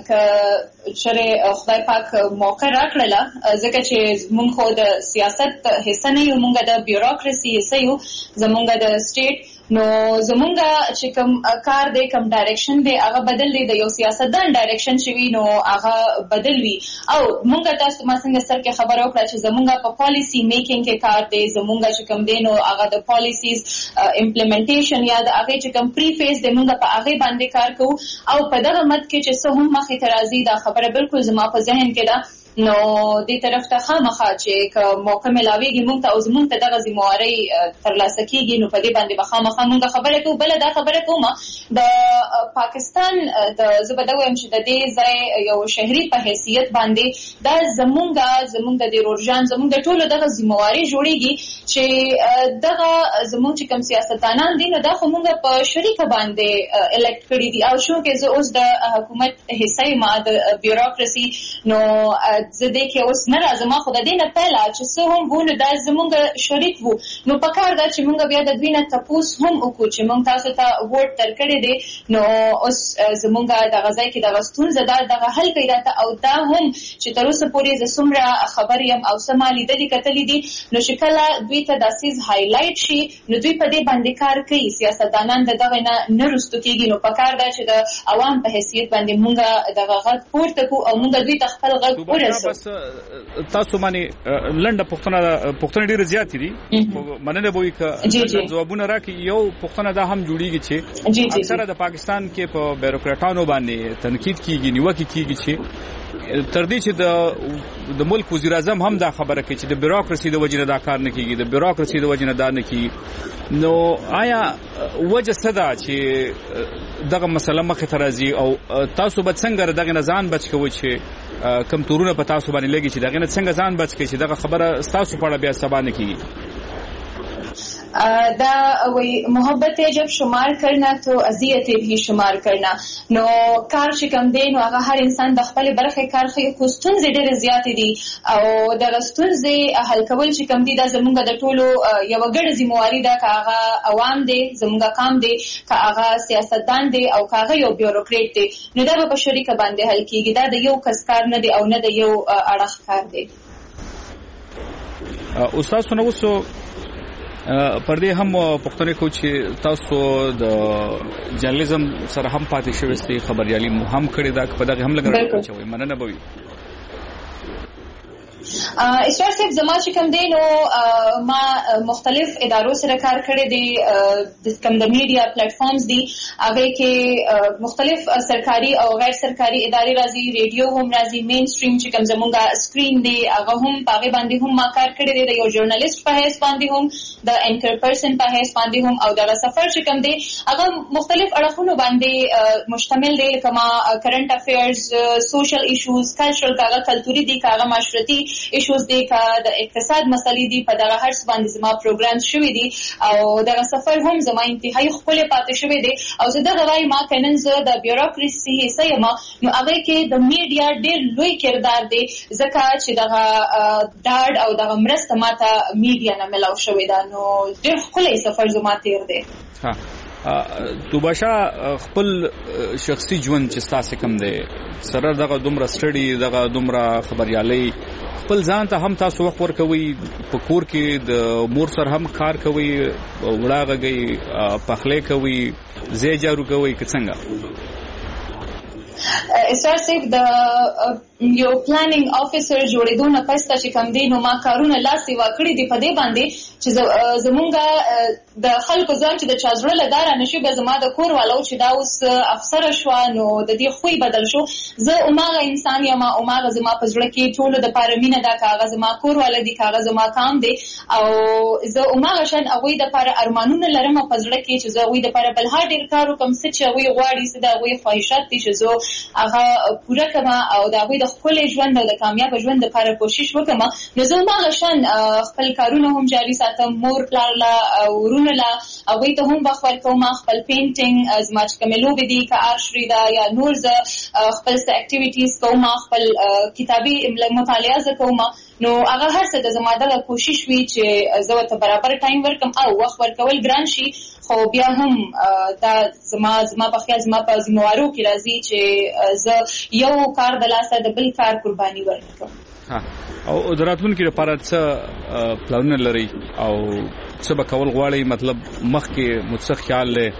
چې خدای پاک موقع راکړله ځکه چې موږ خو د سیاست حصه نه یو، موږ د بیوروکراسي حصه یو، زموږ د سټیټ نو زمونږ چې کوم کار دی کوم ډایرکشن دی هغه بدل دی، د یو سیاستدان ډایرکشن چې وي نو هغه بدل وي. او مونږ تاسو ما څنګه سر کې خبره وکړه چې زمونږ په پالیسی میکینګ کې کار دی، زمونږ چې کوم دی نو هغه د پالیسیز امپلیمنټیشن یا د هغه چې کوم پری فیز دی مونږ په هغه باندې کار کوو. او په دغه مد کې چې څه هم مخې ته راځي دا خبره بالکل زما په ذهن کې ده، نو دې طرف ته خامخا چې موقع ملاويږي مونږ ته او زمونږ ته دغه ذمہواری ترلاسه کیږي نو په دې باندې به خامخا مونږ خبره کوو. بل دا خبره کوم د پاکستان د زبده وایم چې د دې ځای یو شهري په حیثیت باندې دا زمونږ د روزان زمونږ د ټولو دغه ذمہواری جوړیږي چې دغه زمونږ چې کوم سیاستدانان دي نو دا خو مونږ په شریکه باندې الکټ کړی دي. او شو کې زه اوس د حکومت حصہ ما د بیوروکراسي نو زه دې کې اوس نه راځم، خو د دې نه پهله چې څه هم وونه دا زمونږ شریک وو نو پکار دا چې مونږ بیا د دوی نه تپوس هم وکړو چې مونږ تاسو ته ووټ درکړی دی نو اوس زمونږ دغه ځای کې دغه ستونزه ده دغه حل کوي راته. او دا هم چې تر اوسه پورې زه څومره خبر یم او څه ما لیدلي کتلي دي نو چې کله دوی ته دا څیز هایلایټ شي نو دوی په دې باندې کار کوي، سیاستدانان د دغه نه رستو کېږي. نو پکار دا چې د عوام په حیثیت باندې مونږ دغه غږ پورته کړو او مونږ دوی ته خپل غږ ورسوو. بس تاسو باندې لنډه پوښتنه ډیره زیاتې دي، مننه به وي که ځوابونه راکړي. یو پوښتنه دا هم جوړیږي چې اکثره د پاکستان کې په بیوروکراټانو باندې تنقید کیږي، نیوکه کیږي چې تر دې چې د ملک وزیر اعظم هم دا خبره کوي چې د بیوروکراسي د وجې نه دا کار نه کیږي، د بیوروکراسي د وجې نه دا نه کیږي. نو آیا وجه څه ده چې دغه مسله مخې ته راځي او تاسو به څنګه دغه نه ځان بچ کوئ چې کم تورونه په تاسو باندې لګي چې دغه نه څنګه ځان بچ کړئ چې دغه خبره تاسو په اړه بیا سبا نه کیږي؟ دا وہی محبت ہے جب شمار کرنا تو اذیت بھی شمار کرنا. نو کار چې کم دی نو هغه هر انسان د خپل برخه کار کوي، خو ستونزې ډېرې زیاتې دي او د ستونزې حل کول چې کم دی دا زمونږ د ټولو یو ګډه ذمہواری ده، که هغه عوام دی زمونږ کام دی، که هغه سیاستدان دی او که هغه یو بیوروکریټ دی نو دا په شریکه باندې حل کیږي. دا د یو کس کار نه دی او نه د یو اړخ کار دی. استاد سنوسو پر دې هم پوښتنه کوم چې تاسو د جرنالیزم سره هم پاتې شوي ste خبريالي هم کړی دا په دغه هم لګرا کوي مننه به وي. اسرار صاحب زما چې کوم دی نو ما مختلف ادارو سره کار کړی دی، د کوم د میډیا پلیټ فارمز دي هغه کې مختلف سرکاري او غیر سرکاري ادارې راځي، ریډیو هم راځي، مین سټریم چې کوم زمونږه سکرین دی هغه هم هغه باندې هم ما کار کړی دی، د یو ژورنالیست په حیث باندې هم د انکر پرسن په حیث باندې هم او د سفر چې کوم دی هغه مختلف اړخونو باندې مشتمل دی، لکه ما کرنٹ افیرز، سوشل ایشوز، کلچرل کاغه کلتوري دي، کاغه معاشرتي ایشوز دی، کا د اقتصاد مسلې دي، په دغه هر څه باندې زما پروګرام شوی دي او دغه سفر هم زما انتهایی خپل پاتې شوی دی. او زه دغه وايي ما کنن زه د بیوروکراسي حصہ یم نو هغه کې د میډیا ډېر لوی کردار دی ځکه چې دغه ډاډ او دغه مرسته ماته میډیا نه ملاو شوی دا نو ډېر خپل سفر زما تیر دی. توباشا خپل شخصي ژوند چې تاسو کوم دی سره دغه دومره سټډي دغه دومره خبريالي خپل ځان ته هم تاسو وخت ورکوي، په کور کې د مور سره هم کار کوي، وړاغږي پخلی کوي، زی جارو کوي که څنګه؟ اسرار صاحب د یو پلانینګ افیسر جوړېدو نه پس چې کوم دی نو ما کارونه لاسې واکړي دي په دې باندې چې زمونږ د خلکو ځان چې د چازړه لدار نشي به زما د کور والو چې دا اوس افسر شو نو د دې خوې بدل شو. زه اوماغه انسان یم، اوماغه زما په زړه کې ټول د پاره مینه دا کاغذ ما کور ولدي کاغذ ما کام دی او زه اوماغه شان هغه د پاره ارمانونه لرم په زړه کې چې زه هغه د پاره بل هر ډیر کارو کوم څه چې هغه غواړي څه دا هغه خواهشات دي چې زه هغه پوره کما او دا هغه د خپل ژوند او د کامیاب ژوند لپاره کوشش وکم. نو زه اوماغه شان خپل کارونه هم جاری ساتم، مور پلار لا ورونه لا هغه ته هم بخور کوم، خپل پینټینګ از ماچ کملو بدی کا آرشری دا یا نور ز خپل اکټیویټیز کوم، خپل کتابي مطالعه ز کوم. نو هغه هر څه د زما دغه کوشش وی چې زه ورته برابر ټایم ورکم او وخت ورکول ګران شي، خو بیا هم دا زما په خیال زما په ذمہوارو کې راځي چې زه یو کار د لاسه د بل کار قرباني ورکړم. او د راتلونکي لپاره څه پلانونه لري او څه به کول غواړئ؟ مطلب مخکې مو څه خیال دی؟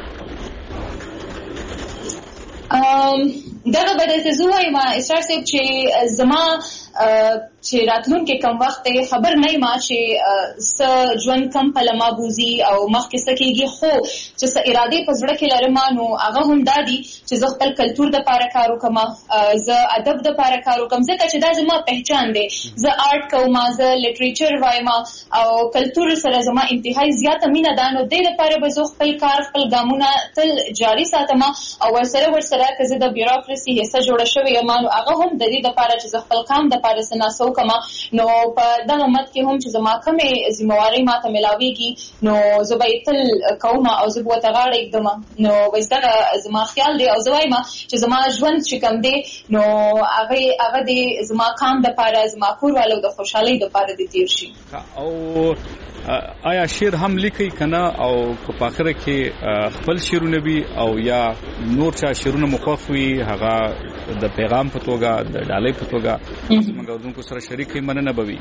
دغه به درته زه وایم اسرار صاحب چې زما چې راتلونکي کم وخت خبر نه یم چې څه ژوند کم په لمه بوزي او مخکې څه کېږي، خو چې څه ارادې په زړه کې لرم نو هغه هم دا دي چې زه خپل کلتور دپاره کار وکړم، زه ادب دپاره کار وکړم، ځکه چې دا زما پهچان دی. زه آرټ کوم، زه لټریچر وایم او کلتور سره زما انتهایی زیاته مینه ده، نو دې دپاره به زه خپل کار خپل ګامونه تل جاري ساتم او ورسره که زه د بیوروکراسي حصه جوړه شوې یم نو هغه هم د دې دپاره چې زه خپل کام دپاره څه ناسه وکړم. نو په دغه مد کې هم چې زما کومې ذمہوارۍ ماته ملاویږي نو زه به یې تل کوم او زه به ورته غاړه ایږدم. نو بس دغه زما خیال دی او زه وایم چې زما ژوند چې کوم دی نو هغه د زما کام دپاره زما کوروالو د خوشحالۍ دپاره د تیر شي. او آیا شعر هم لیکي کنه او په اخر کې خپل شعرونه وي او یا نور چا شعرونه مخوي هغه د پیغام په توګه د ډالۍ په توګه زموږ اوردونکو سره شریکي مننه بوي؟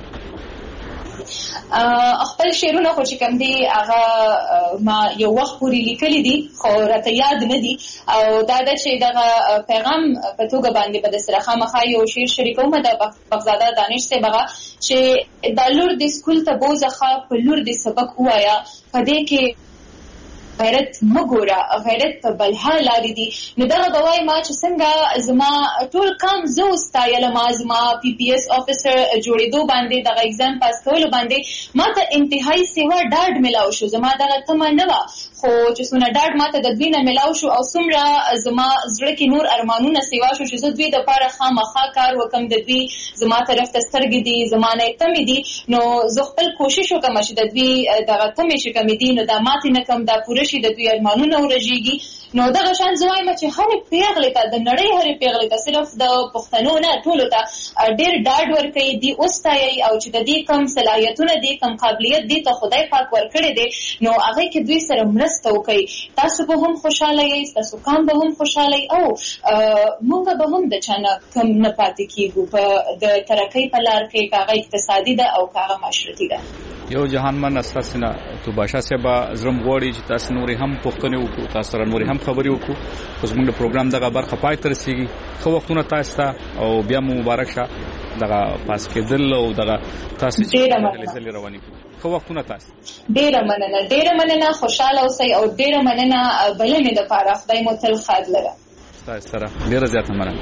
خپل شعرونه خو چې کوم دي هغه ما یو وخت پورې لیکلي دي خو راته یاد نه دي او دا د چې دغه پیغام په توګه باندې به د سره خامخا یو شعر شریکوم د بغزاده دانش صاحب هغه چې د لور د سکول ته بوزخه په لور د سبق وایا په دې کې غیرت مګوره، غیرت په بلها لارې دي. نو دغه به وایم چې څنګه زما ټول کام زه وستایلم، زما پی پی ایس افیسر جوړېدو باندې دغه اگزام پاس کولو باندې ما ته انتهایی سیوا ډاډ ملاو شو. زما دغه تمه نه وه خو چې څونه ډاډ ما ته د دوی نه ملاو شو او څومره زما زړه کې نور ارمانونه سیوا شو چې زه دوی دپاره خامخا کار وکړم، د دوی زما طرف ته سترګې دي، زما نه یې تمې دي، نو زه خپل کوشش وکړم چې د دوی دغه تمې چې کومې دي نو دا ماتې نه کړم، دا پوره شي، د دوی ارمانونه ورژېږي. نو دغه شان زه وایم چې هرې پیغلې ته د نړۍ هرې پیغلې ته صرف د پښتنو نه ټولو ته ډېر ډاډ ورکوي، دي وستایئ او چې د دې کم صلاحیتونه دي کم قابلیت دي ته خدای پاک ورکړی دی نو هغې کې دوی سره مرسته وکړئ. تاسو به هم خوشحاله یئ، ستاسو کام به هم خوشحاله یئ او موږ به هم د چا نه کم نه پاتې کېږو په د ترقۍ په لار کې، که هغه اقتصادي ده او که هغه معاشرتي ده. یو جهانمن اساس نه تو باشا صاحب زرم غوړي چې تاسو نوري هم پوښتنه وکړو، تاسو سره نوري هم خبري وکړو. اوس موږ د پروګرام دغه برخه پای ته رسیږي. خو وختونه تاسو ته او بیا مو مبارک شه دغه پاس کېدل او دغه تاسو چې رواني خو وختونه تاسو ډېره مننه، خوشاله اوسئ او ډېره مننه بلنې دپاره. خدای مو تل ښاد لره. تاسو سره ډېره زیاته مننه.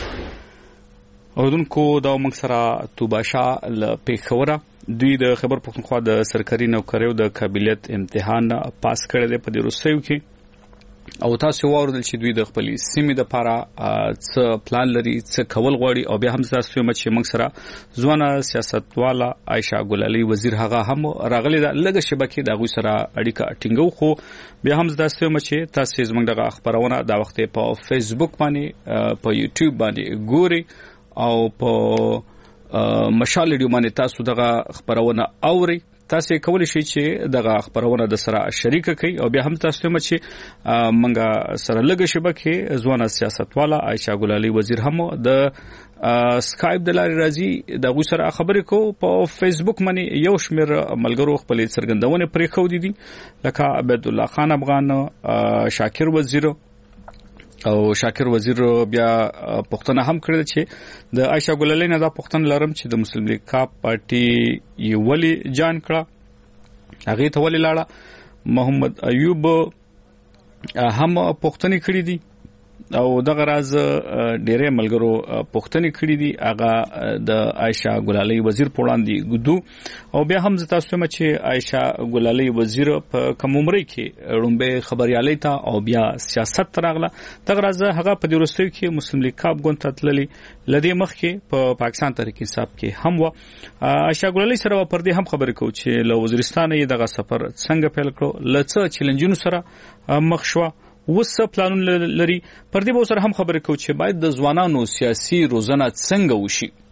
اوردونکو دا موږ سره تو باشا له پیښوره دوی د خبر پښتونخوا د سرکاري نوکریو د قابلیت امتحان پاس کړی دی په دې روسیو کې او تاسو واوریدل چې دوی د خپل سیمې لپاره څه پلان لري، څه کول غواړي او بیا هم تاسو چې موږ سره ځوانه سیاستواله عائشہ ګلالي وزیر هغه هم راغلي د لږه شبکې د غوي سره اړیکه ټینګو. خو بیا هم تاسو چې تاسو زموږ دغه خبرونه د وخت په فیسبوک باندې په یوټیوب باندې ګوري او په مشال ریډیو باندې تاسو دغه خبرونه اوري. تاسو کولی شئ چې دغه خبرونه د سره شریک کړئ او بیا هم تاسو چې منګه سره لګ شبکه ځوانه سیاستواله عائشہ ګلالي وزیر هم د سکایپ د لارې راځي د غو سره خبرې کو. په فیسبوک باندې یو شمیر ملګرو خپل څرګندونه پرې خو دي لکه عبد الله خان افغان، شاکر وزیر او شاکر وزیر بیا پښتنه هم کړل چې د عائشہ ګلالي نه دا پښتن لرم چې د مسلم لیگ کا پارټي یو ولی جان کړه هغه ته ولی لاړه. محمد ایوب هم پښتني کړی دي او دغه راز ډېرې ملګرو پښتني کړی دي هغه د عائشہ ګلالي وزیر په وړاندې ګدو او بیا هم تاسو چې عائشہ ګلالي وزیر په کوم عمر کې رومبه خبريالي ته او بیا سیاست راغله. دغه راز هغه په دې وروستیو کې مسلم لیگ کاپ ګوند ته تللی لدی مخ کې په پاکستان تحریک انصاف کې هم و. عائشہ ګلالي سره پر دې هم خبرې کو چې له وزیرستان یې دغه سفر څنګه پیل کړو، لڅ چیلنجونو سره مخ شو، وسه پلانونه لري. پر دې به سره هم خبرې کو چې باید د ځوانانو سیاسي روزنه څنګه وشي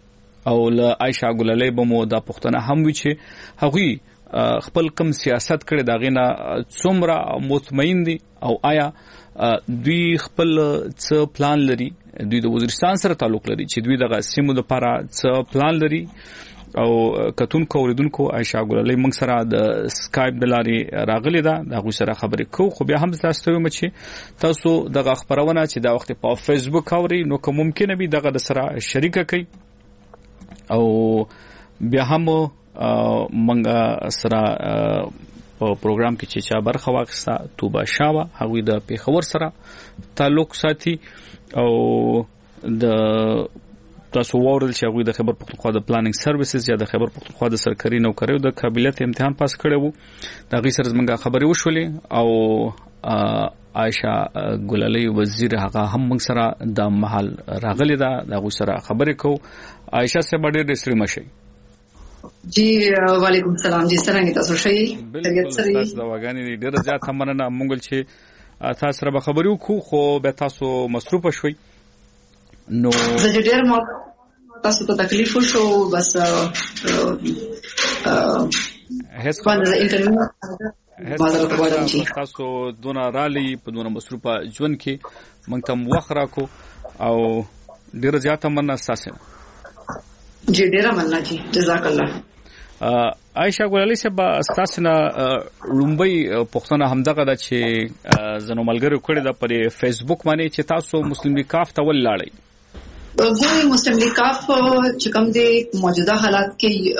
او له عائشہ ګلالۍ بمو دا پښتنه هم وی چې هغوی خپل کم سیاست کړي دا غینه څومره مطمئن دي او آیا دوی خپل څه پلان لري دوی د وزیرستان سره تعلق لري چې دوی دغه سیمو لپاره څه پلان لري او کتونکو اوریدونکو عائشہ ګلالۍ موږ سره د سکایپ د لارې راغلي ده د هغوی سره خبرې کوو خو بیا هم تاسو ته چې تاسو دغه خبرونه چې دا وخت په فیسبوک اوري نو کوم ممکن به دغه د سره شریک کړئ او بیا هم منګه سره په پروګرام کې چې چا برخه واخیسته توبه شاوه هغوی د پیښور سره تعلق ساتي او د تاسو وورل چې هغوی د خیبر پختونخوا د پلانینګ سرویسز یا د خیبر پختونخوا د سرکاري نوکریو د قابلیت امتحان پاس کړی وو د هغوی سره زموږ خبرې وشولې او عائشہ ګلالۍ وزیر هغه هم موږ سره د محل راغلی ده د هغوی سره خبرې کوو عائشہ صاحب ډېر ستړي مه شئ جی وعلیکم السلام جی څنګه تاسو شئ بالکل تاسو دا وګانی ډېر زیات مننه مونږ چې تاسو سره خبرې وکړو خو به تاسو مصروف شوي نو زه ډېر ما تاسو ته تکلیف وشو بس هیڅ تاسو دونه رالي په دونه مصروفه ژوند کې موږ ته وخت راکو او ډېر زیات مننه تاسو جی ډیره مننه جی جزاک الله عائشہ ګلالۍ صاحب تاسو نه لومبي پښتنه همدغه د چې زنو ملګرو کړی د پر فیسبوک باندې چې تاسو مسلم لیگ کاف ته ولاړی ګوري مسلم لیگ کاف چې کوم دی موجوده حالات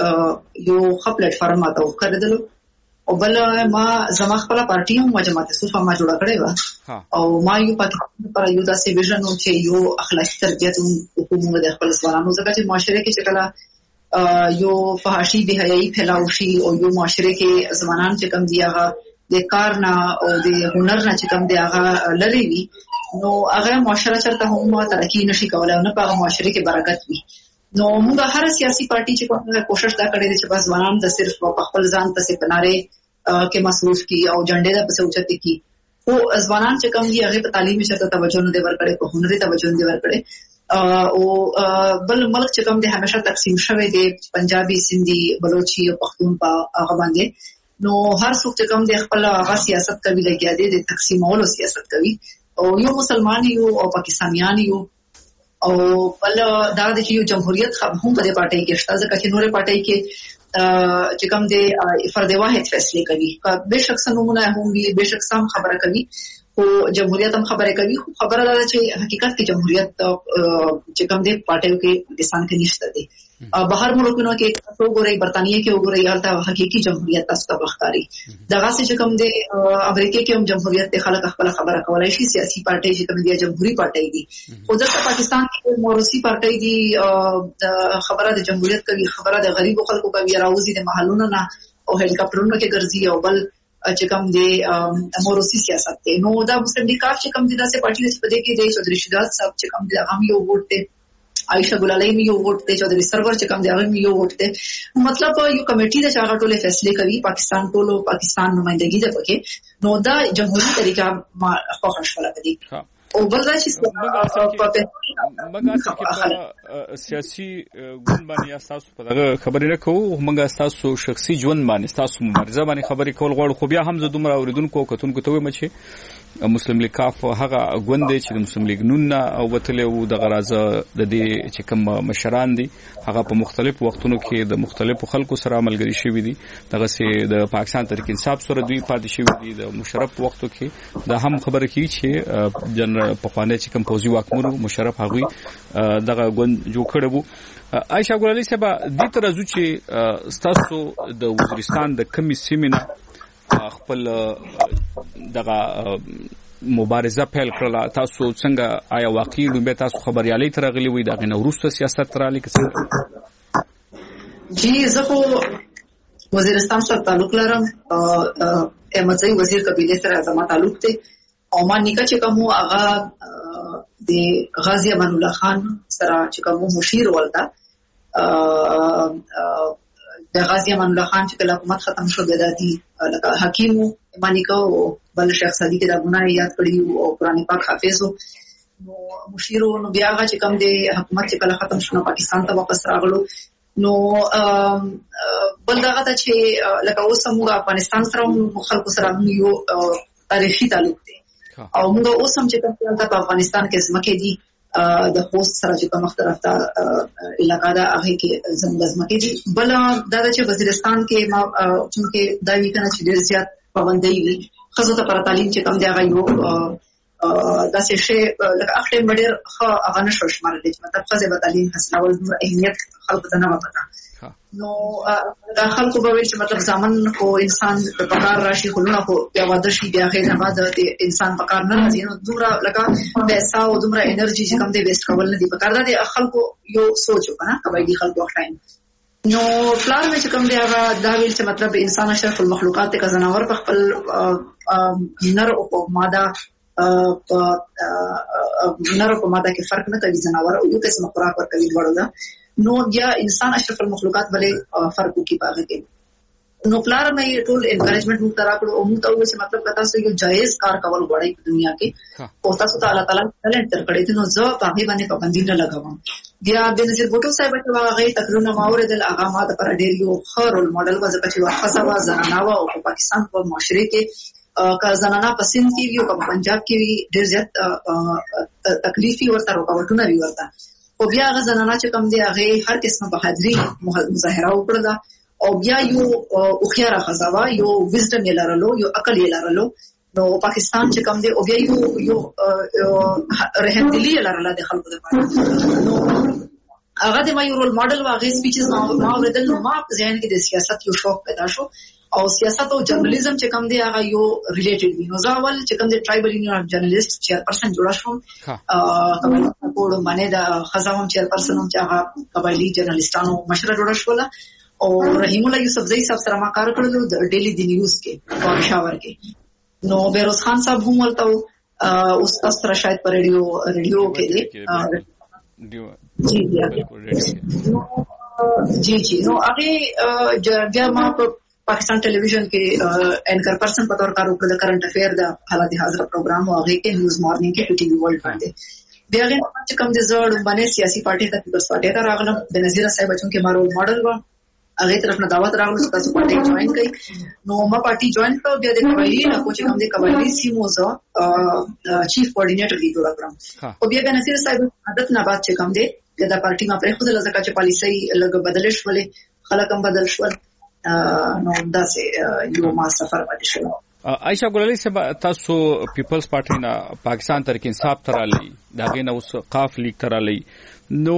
کې یو خپل پلیټ فارم ماته وکړدل او بل ما زما خپل پارټي هم جماعت صوفه ما جوړ کړی و او ما یو پاکستان پر یو داسې ویژن چې یو اخلاقی تربیت حکومت د خپل ځوانانو ځکه چې معاشره کې چې کله یو فحاشي به حیايي پھیلاو شي او یو معاشره کې ځوانان چې کم دی هغه د کار نه او د هنر نه چې کم دی هغه لري وي نو هغه معاشره چرته هم ترقی نشي کولای نو په معاشره کې برکت وي نو موږ هر سیاسي پارټي چې کومه کوشش دا کړې چې بس ځوانان د صرف په خپل ځان پسې پناره کې مصروف کی او جنډې د پسې اوچته کی او ځوانان چې کوم دی هغه په تعلیمي شته توجه نه دی ورکړي په هنري توجه نه دی ورکړي او بل ملک چې کوم دی همیشه تقسیم شوی دی پنجابي سندي بلوچي او پښتون په هغه باندې نو هر څوک چې کوم دی خپل هغه سیاست کوي لګیا دی د تقسیمولو سیاست کوي او یو مسلمان یو او پاکستانیان یو او بل دا د یو جمهوریت هم په دې پارټي کې شته ځکه چې نورې پارټي کې چې کوم دی فرد واحد فیصله کوي به شخص نمونه هم وي به شخص هم خبره کوي او جمهوریت هم خبره کوي خو خبره ده چې حقیقت کې جمهوریت چې کوم دی پارټیو کې پاکستان کې نشته دی بهر ملکونو کې تاسو ګورئ برتانیې کې وګورئ هلته حقيقي جمهوریت تاسو ته ښکاري دغه څه چې کوم دی امریکا کې هم جمهوریت ته خلک خپل خبره کولای شي سیاسي پارټي چې کوم دی جمهوریت پارټي دي او ځکه پاکستان کې موروثي پارټي دي خبره د جمهوریت کوي خبره د غریبو خلکو کوي راوځي د محلونو نه او هلیکاپټرونو کې ګرځي او بل چې کوم دی موروثي سیاست دی نو دا مسلم لیگ کاف چې کوم دی داسې پارټي چې په دې کې دی چودري شجاعت صاحب چې کوم دی هغه یو ووټ دی عائشہ ګلالۍ می یو ووټ دی چودري سرور چې کوم دی هغه می یو ووټ دی مطلب یو کمیټي د چاغه ټوله فیصله کوي پاکستان ټولو پاکستان نمائندګي ده پکې نو دا جمهوریت طریقه ما خوښ شوله دي او بل دا چې مګا سیاسي ګوند باندې تاسو په دغه خبرې نه کوو مګا تاسو شخصي ژوند باندې تاسو مبارزه باندې خبرې کول غواړو خو بیا هم زه دومره اوریدونکو کتونکو ته وایم چې مسلم لیگ کاف هغه ګوند دی چې د مسلم لیگ نون او وتلې او د غرازه د دې چې کوم مشران دي هغه په مختلف وختونو کې د مختلفو خلکو سره عملګری شوي دي دغه سي د پاکستان تحریک انصاف سره دوی پاتې شوي دي د مشرف وختو کې دا هم خبره کوي چې جنرال په خوانه چې کوم پوزي واکمنو مشرف هغوی دغه ګوند جوړ کړو عائشہ ګلالۍ صاحب د تر ازو چې تاسو د وزیرستان د کمی سیمینه خپل دغه مبارزه پیل کړله تاسو څنګه آیا واقعي لومبه تاسو خبريالي ترغلي وي دغه نوروسته سیاست ترالي کې جی زه خو وزیرستان سره تعلق لرم احمدزي وزیر قبيله سره زما تعلق دی او ما نیکه چې کوم هغه د غازی امان الله خان سره چې کوم مشیر ولدا د غازی امان الله خان چې کله حکومت ختم شو د دادی لکه حکیم مانیکو بل شیخ صدیق د ابونا یاد کړی او قرآن پاک حافظ نو مشیرو نو بیا هغه چې کوم دی حکومت چې کله ختم شو پاکستان ته واپس راغلو نو بل دغه ته چې لکه اوس موږ افغانستان سره خلکو سره یو تاریخي تعلق دی او موږ اوس هم چې کوم په افغانستان کې ځمکې دي د خوست سره چې کوم طرفته علاقہ دا هغه کې زموږ ځمکې دي بل دا چې وزیرستان کې ما چې دا وی کنه چې ډېر زیات پابندۍ وي خاصه ته پر تعلیم چې کوم دی هغه یو دا څه شی لکه اخته مډر هغه نشو شمارل چې مطلب خاصه به تعلیم حاصلول د اهمیت خلکو ته نه پتا نو دا خلکو به چې مطلب ځامن کو انسان په پکار راشي خلونه کو بیا واده شي بیا غیر نه بعد انسان پکار نه راځي نو دومره لکه پیسې او دومره انرژي چې کوم دی ویسټ کول نه دی پکار دا خلکو یو سوچ وکنه کبایي خلکو ټایم نو پلان مې چې کوم دی هغه دا ویل چې مطلب انسان اشرف المخلوقات ته ځناور په خپل نر او ماده نر او ماده کې فرق نه کوي ځناور او یو قسم خوراک ورکوي ورته نو یا انسان اشرف المخلوقات بلې فرق کوي پاغه کې نو پلان مې ټول انکریجمنت مو تراکړو او مو ته چې مطلب کتا سه یو جایز کار کول غواړي په دنیا کې او تاسو ته الله تعالی ټالنت درکړي نو زه په هغه باندې پابندي نه لګوم بیا د نظر بوټو صاحب ته هغه تقریبا ماورد الاغا ما د پر ډیر یو خور ماډل وځه چې واخصه وا زنانه او په پاکستان په معاشره کې کا زنانه پسند کی وی او په پنجاب کې ډیر زیات تکلیفي ورته رکاوټونه وی ورته او بیا هغه زنانه چې کوم دی هغه هر قسمه بهادری مظاهره وکړه او بیا یو اوخیاره خزاوا یو وزډم یې لرلو یو عقل یې لرلو نو پاکستان چې کوم دی او بیا یو رحمدلی لرله د خلکو لپاره نو هغه د ما یو رول ماډل واغې سپیچز ما ورته ما ځین کې د سیاست یو شوق پیدا شو او سیاست او جرنالیزم چې کوم دی هغه یو ریلیټډ وي نو ځاول چې کوم دی ټرایبل یونین اف جرنالیست چیرپرسن جوړ شوم قبایلی کوډ باندې د خزاوم چیرپرسن هم چې هغه قبایلی جرنالیستانو مشره جوړ شول او رحیم الله یوسف زئی صاحب سره ما کار کړل د ډیلی دی نیوز کې پښاور کې نو بیروز خان صاحب هم ولته اوس تاسو سره شاید پر ریډیو کې دی جی نو هغه بیا ما پاکستان ټلویزیون کې اینکر پرسن په تور کار وکړل کرنٹ افیر د حالات حاضر پروګرام او هغه کې نیوز مارنینګ کې ټي وی ورلد باندې بیا چې کوم د زړ باندې سیاسي پارټي ته پیپلز پارټي ته راغلم د نذیر صاحب چې ما رول ماډل و هغه طرف نه دعوت راغله چې تاسو پارټي جوائن کړئ نو ما پارټي جوائن کړ بیا د قبایلی نه کوچ کوم د قبایلی سیموزه چیف کوارډینیټر دی جوړ کړم او بیا د نذیر صاحب عادت نه بعد چې کوم دی د پارټي ما پر خود لزکه چې پالیسي لګ بدل شولې خلک هم بدل شول نو دا سه یو ما سفر پاتې شو عائشہ ګلالي صاحب تاسو پیپلز پارټي نه پاکستان تحریک انصاف ترالي داغه نه اوس قاف لیگ ترالي نو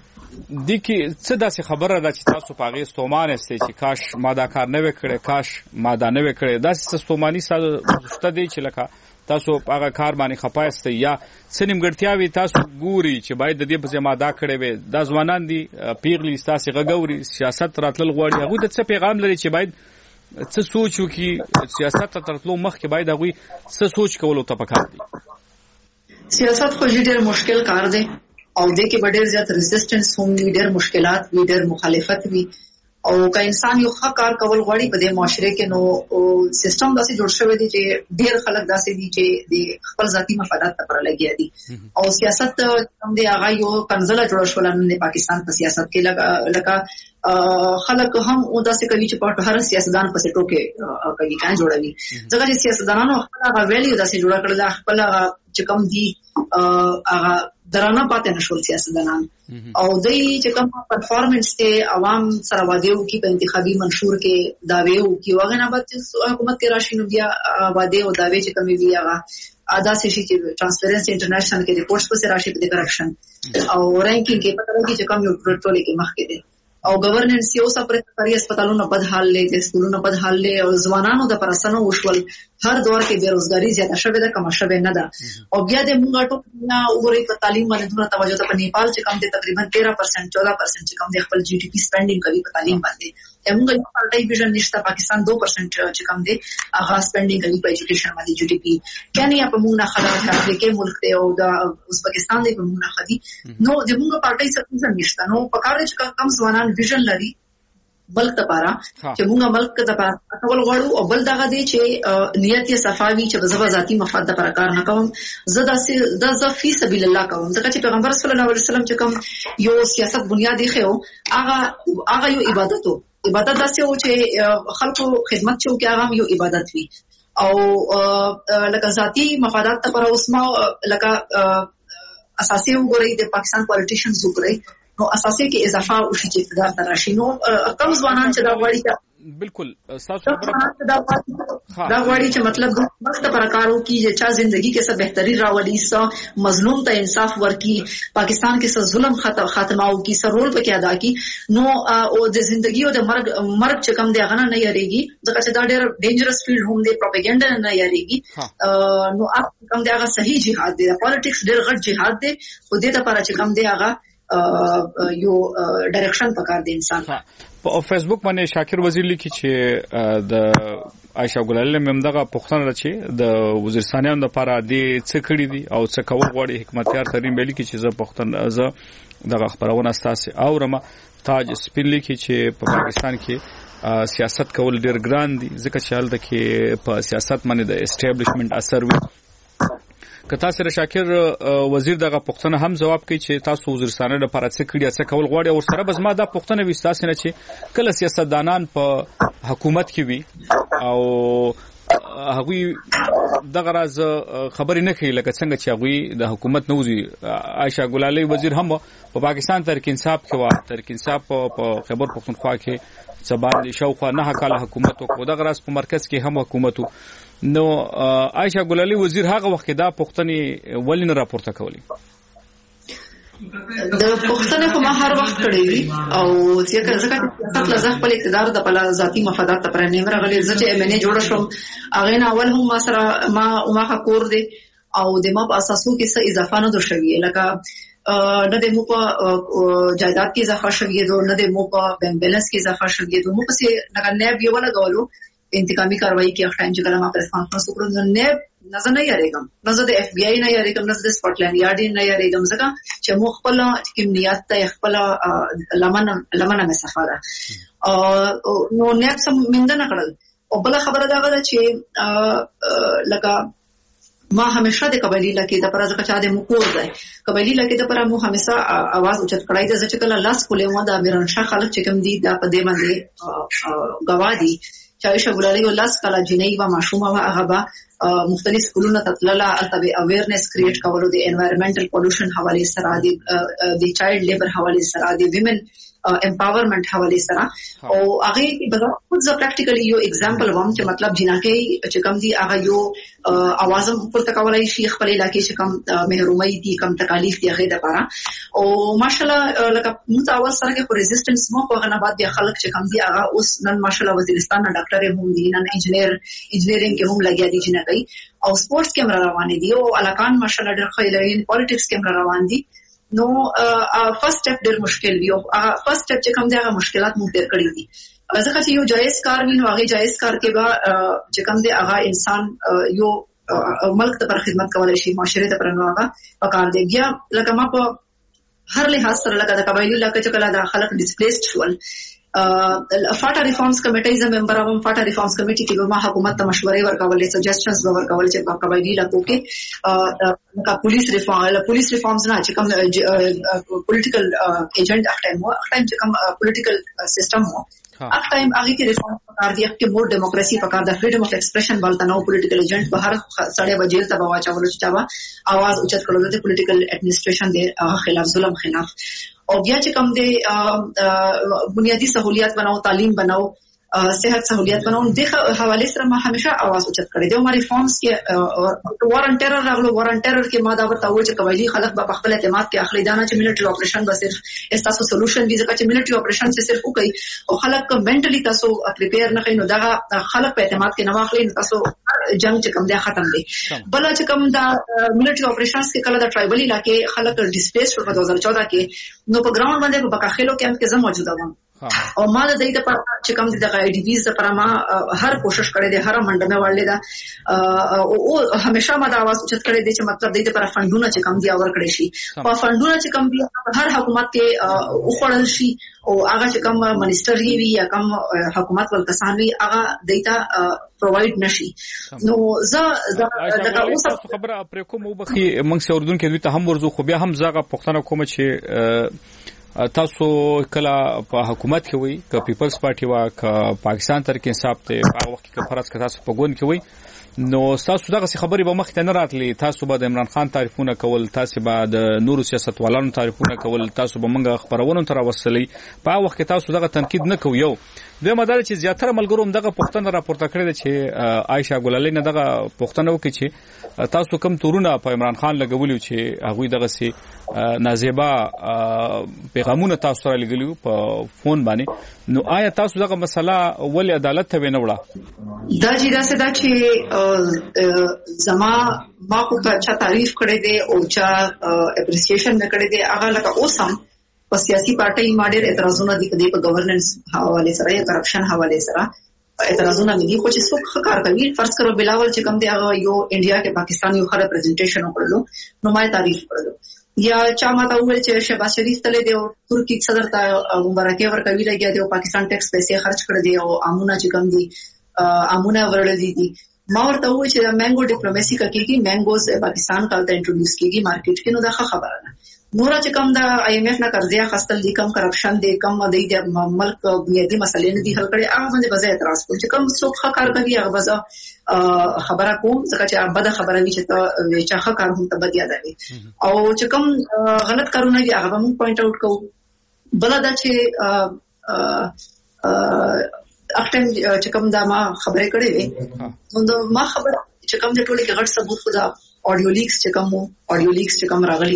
دګي څه داسې خبره ده چې تاسو پاغه استومان استي چې کاش ما دا کار نه وکړي کاش ما دا نه وکړي دا استوماني ساده دي چې لکه تاسو هغه کار باندې خپایسته یا سنیمګړتیاوي تاسو ګوري چې باید د دې په ځما دا کړي وي دا ځوانان دي پیغلی تاسو غګوري سیاست راتل غواړي هغه د څه پیغام لري چې باید څه سوچ وکي سیاست ته ترتلو مخ کې باید هغه څه سوچ کولو ته پکار دي سیاست خو ډېر مشکل کار دی او د کې ډېر زیات ریزिस्टنس هم ډېر مشکلات وي ډېر مخالفت وي او که انسان یو ښه کار کول غواړي په دې معاشره کې نو سیستم داسې جوړ شوی دی چې ډېر خلک داسې دي چې د خپل ذاتی مفادات لپاره لګیا دي او سیاست هم دی هغه یو کنزله جوړ شول نن پاکستان په سیاست کې لکه خلک هم داسې کوي چې په هر سیاستدان پسې ټوکې کوي کان جوړوي ځکه چې سیاستدانانو خپل ویلیو داسې جوړ کړل خپل چې کوم دي هغه درانه پاتې نشول سیاستدانان او دای چې کوم پرفارمنس ته عوام سره وادیو کې په انتخابي منشور کې داوی او کې وغه نه بعد حکومت کې راشي نو بیا وادي او داوی چې کوم وی هغه ادا شي چې ټرانسپیرنسي انټرنیشنل کې ریپورټس په سر راشي په کرپشن او رینکینګ کې پته لګي چې کوم یو ټولې کې مخ کې دي او گورننس یو سپریټری هسپتالونو بد حال لې د سکولونو بد حال لې او ځوانانو د پرسنو وشول هر دور کې بیروزګاری زیاته شوه ده کم شوه نه ده او بیا د موږ ټول نه وګورئ په تعلیم باندې دومره توجه ته په نیپال چې کم دي تقریبا 13% 14% چې کم دي خپل جی ډي پی سپینډینګ کوي په تعلیم باندې موږ یو پارټای ویژن نشته پاکستان 2% چې کم دي هغه سپینډینګ کوي په ایجوکیشن باندې جی ډي پی کني په موږ نه خلا افریقې ملک ته او د ازبکستان دی په موږ نه خدي نو د موږ پارټای څه نشته نو په کار چې کم ځوانان ویژن لري ملک لپاره چې موږ ملک لپاره کول غواړو او بل دغه دی چې نیت یې صفاوي چې زه ذاتي مفاد لپاره کار نه کوم زه د فی سبیل الله کوم ځکه چې پیغمبر صلی الله علیه وسلم چې کوم یو سیاست بنیادی خو هغه یو عبادت داسې و چې خلکو خدمت چې وکړي هغه یو عبادت وي او لکه ذاتي مفادات لپاره اوس ما لکه اساسي وګورئ د پاکستان پالیټیشنز وګورئ نو اساسي کې اضافه وشي چې اقتدار ته راشي نو کم ځوانان چې دا غواړي بالکل تاسو دا غواړي چې مطلب وخت پر کارو کې چې چا ژوندۍ کې څه بهتري راوړي څه مظلوم ته انصاف ورکړي پاکستان کې څه ظلم خاتمه او کې څه رول پکې ادا کړي نو او د ژوندۍ او د مرګ چې کم دی هغه نه یریږي ځکه چې دا ډېر ډینجرس فیلډ هم دی پروپاګاندا نه یریږي نو کم دی هغه صحیح جهاد دی پالیټکس ډېر غټ جهاد دی خو دې لپاره چې کم دی هغه یو ډایرکشن پکار دی انسان په فیسبوک باندې شاکر وزیر لیکي چې د عائشہ ګلالي ممدغه پښتون رچي د وزیرستانیانو لپاره د څه کړی دي او څه کول غواړي حکمتیار ترين بیل کی چې زه پښتون زه دغه خبرونه استاسه او رما تاج سپین لیکي چې په پاکستان کې سیاست کول ډیر ګران دي ځکه چې حالت کې په سیاست باندې د اسټابلیشمنت اثر وي کتا سره شاکر وزیر دغه پښتنه هم جواب کوي چې تاسو وزیرستانه لپاره څه کړی څه کول غواړي او سره بس ما دا پښتنه وستاسه نه چې کله سیاستدانان په حکومت کې وي او هغوی دغه راز خبرې نه کوي لکه څنګه چې هغوی د حکومت نوځي عائشہ ګلالي وزیر هم په پاکستان تحریک انصاف کې تحریک انصاف په خیبر پختونخوا کې سبا شاوخوا 9 کال حکومت وکړو دغه راز په مرکز کې هم حکومت نو عائشہ ګلالي وزیر هغه وخت دا پښتني ولې نه راپورته کولی د پښتنه په هر وخت کړی وي او ځکه خپل ځخ په اقتدار د بل ذاتی مفادات لپاره نه مرغلي ځکه امنه جوړ شوم اغه نه اول هم ما کور دي او د ما په اساسو کې څه اضافه نه دوشوي لکه نه د مو په جایداد کې اضافه شوی دی نه د مو په بیلنس کې اضافه شوی دی مو په څه نه بیا ولا غولو انتقامي کاروایی کې اخ ټایم چې کله ما پرس کانفرنس وکړو نه زه نه یریږم نه زه د اف بی آی نه یریږم نه زه د سکاټلند یارډ نه یریږم ځکه چې مو خپل کیمیات ته خپل لمنه مسافه ده نو نه سم منده نه کړل او بل خبره دا ده چې لکه ما همیشه د قبایلی لکه د پرځ کچا د مکور ده قبایلی لکه د پر مو همیشه आवाज اوچت کړای ده چې کله لاس کولې مو د بیرنشا خلک چې کوم دي د پدې باندې غوادي عائشہ ګلالي لاس کلا جنۍ و معشومه هغه به مختلف سکولونو تطلله البته اویرنس کریټ کولو د انوایرنمنټل پولوشن حواله سره د چایلډ لیبر حواله سره د ویمن امپاورمنٹ حواله سره او هغه به خود ز پریکټیکلی یو एग्जांपल ووم چې مطلب جنکه چې کم دي هغه یو आवाज پر تکولای شي خپل علاقې چې کم محرومي دي کم تکالیف دي هغه د لپاره او ماشاءالله لکه متاول سره کې ریزिस्टेंस مو په غنه بعد د خلک چې کم دي هغه اوس نن ماشاءالله وزیرستان ډاکټر هم دي نن انجینرینګ کې هم لګیا دي جنکه او سپورتس کې روان دي او الکان ماشاءالله ډېر خیرین پالیټکس کې روان دي نو فرست سټپ ډېر مشکل وي او فرست سټپ چې کوم دی هغه مشکلات مونږ ډېر کړی دي ځکه چې یو جایز کار وینو هغه جایز کار کې به چې کوم دی هغه انسان یو ملک ته پر خدمت کولای شي معاشره ته پر نو هغه پکار دی بیا لکه ما په هر لحاظ سره لکه د قبایلی لکه چې کله د خلک ډیسپلیسډ شول فاټا ریفارمز کمیټي زم ممبر اوم فاټا ریفارمز کمیټي کې به ما حکومت ته مشورې ورکولې سجیشنز به ورکول چې په قبایلی لکو کې کا پولیس ریفارمز نه چې کوم پولیټیکل ایجنټ اختیم چې کوم پولیټیکل سیستم وو اختیم هغه کې ریفارم پکار دی چې مور دیموکراسي پکار د فریډم اف ایکسپریشن بلته نو پولیټیکل ایجنټ بهر سړی وجیل ته بواچول چې تا आवाज اوچت کړو د پولیټیکل ایڈمنسټریشن دی خلاف ظلم خلاف او بیا چې کوم دی بنیادی سہولیات بناو تعلیم بناو صحت سہولیات بناو د حواله سره ما همیشه आवाज اوچت کړی دی او ریفارمز کې وارن ټیرر راغلو وارن ټیرر کې ما دا ورته و چې قبایلی خلک په خپل اعتماد کې اخلي دانه چې ملټری اپریشن به صرف استاسو سولوشن دي ځکه چې ملټری اپریشن چې صرف وکي او خلک منټلی تاسو پریپیر نه کینو دا خلک په اعتماد کې نه واخلي تاسو جنگ چې کوم دی ختم دی بل چې کوم دا ملټری اپریشنز کې کله د ټرایبل علاقې خلک ډیسپلیس شو په 2014 کې نو په ګراوند باندې په بکاخیلو کیمپ کې زه موجوده وم او ما د دې په چې کوم د آی ډي ویز لپاره ما هر کوشش کړې ده، هر منډه مې وړلې ده او همیشه ما دا आवाज اوچت کړې ده چې مطلب د دې لپاره فندونه چې کوم دی اور کړی شي، په فندونه چې کوم دی هر حکومت کې وخړل شي او هغه چې کوم منیسټر وي یا کوم حکومت ول کسان وي هغه دیتا پرووایډ نشي. نو زه دا اوس خبره پر کوم وبخي موږ سوردون کې دوی ته هم ورزو، خو بیا هم زغه پښتنه کوم چې تاسو کله په حکومت کې وي ک پیپلز پارټي وا ک پاکستان تحریک انصاف ته هغه وخت کې فرض ک تاسو په ګوند کې وي، نو تاسو دغه خبرې به مخ ته نه راتلی، تاسو به د عمران خان تعریفونه کول، تاسو به د نورو سیاستوالانو تعریفونه کول، تاسو به موږ خبرونه تر وسلې په وخت کې تاسو دغه تنقید نه کوو. یو د مدار چې زیاتره ملګرو دغه پښتنه راپورته کړی چې عائشہ ګلالي نه دغه پښتنه وکړي چې تاسو کوم تورونه په عمران خان لګولیو چې هغه دغه سي نازیبا پیغامونه تاسو سره لګلیو په فون باندې، نو آیا تاسو دغه مسله ولې عدالت ته ونه وړه؟ دا چې دا سدا چې زما ما خو چا تعریف کړی دی او چا اپریسیشن نه کړی دی، هغه لکه اوسم په سیاسي پارټي ما ډېر اعتراضونه دي کدي په گورننس حواله سره یا کرپشن حواله سره اعتراضونه دي، خو چې څوک ښکار کوي فرض کړو بلاول چې کوم دی هغه یو انډیا کې پاکستان یو خره پریزنټیشن وکړلو نو ما تعریف کړلو، یا چا ماته وویل چې شهباز شریف تله دی او ترکی صدر ته مبارکي ورکوي لګیا دی او پاکستان ټیکس پیسې خرج کړ دی او امونه چې کوم دی امونه ورل دي، ما ورته وویل چې مانګو ډیپلوماسي کوي، مانګوز پاکستان کال ته انټروډیوس کیږي مارکیټ کې، نو دا خبره نه نور چې کوم دا آی ایم ایف نه قرضیا خستل دي، کم کرپشن دي، کم د ملک بنیادی مسلې نه دي حل کړي، هغه باندې وځي اعتراض کوم چې کوم څوک ښکار کوي هغه وځه خبره کوم ځکه چې بده خبره وي چې ته چې ښکار هم ته بد یاد وي او چې کوم غلط کارونه دي هغه موږ پوینټ اوټ کوو. بل دا چې اختم چې کوم دا ما خبرې کړې وي نو ما خبره چې کوم د ټولې غټ ثبوت خدا ऑडियो लीक्स چې کوم راغلي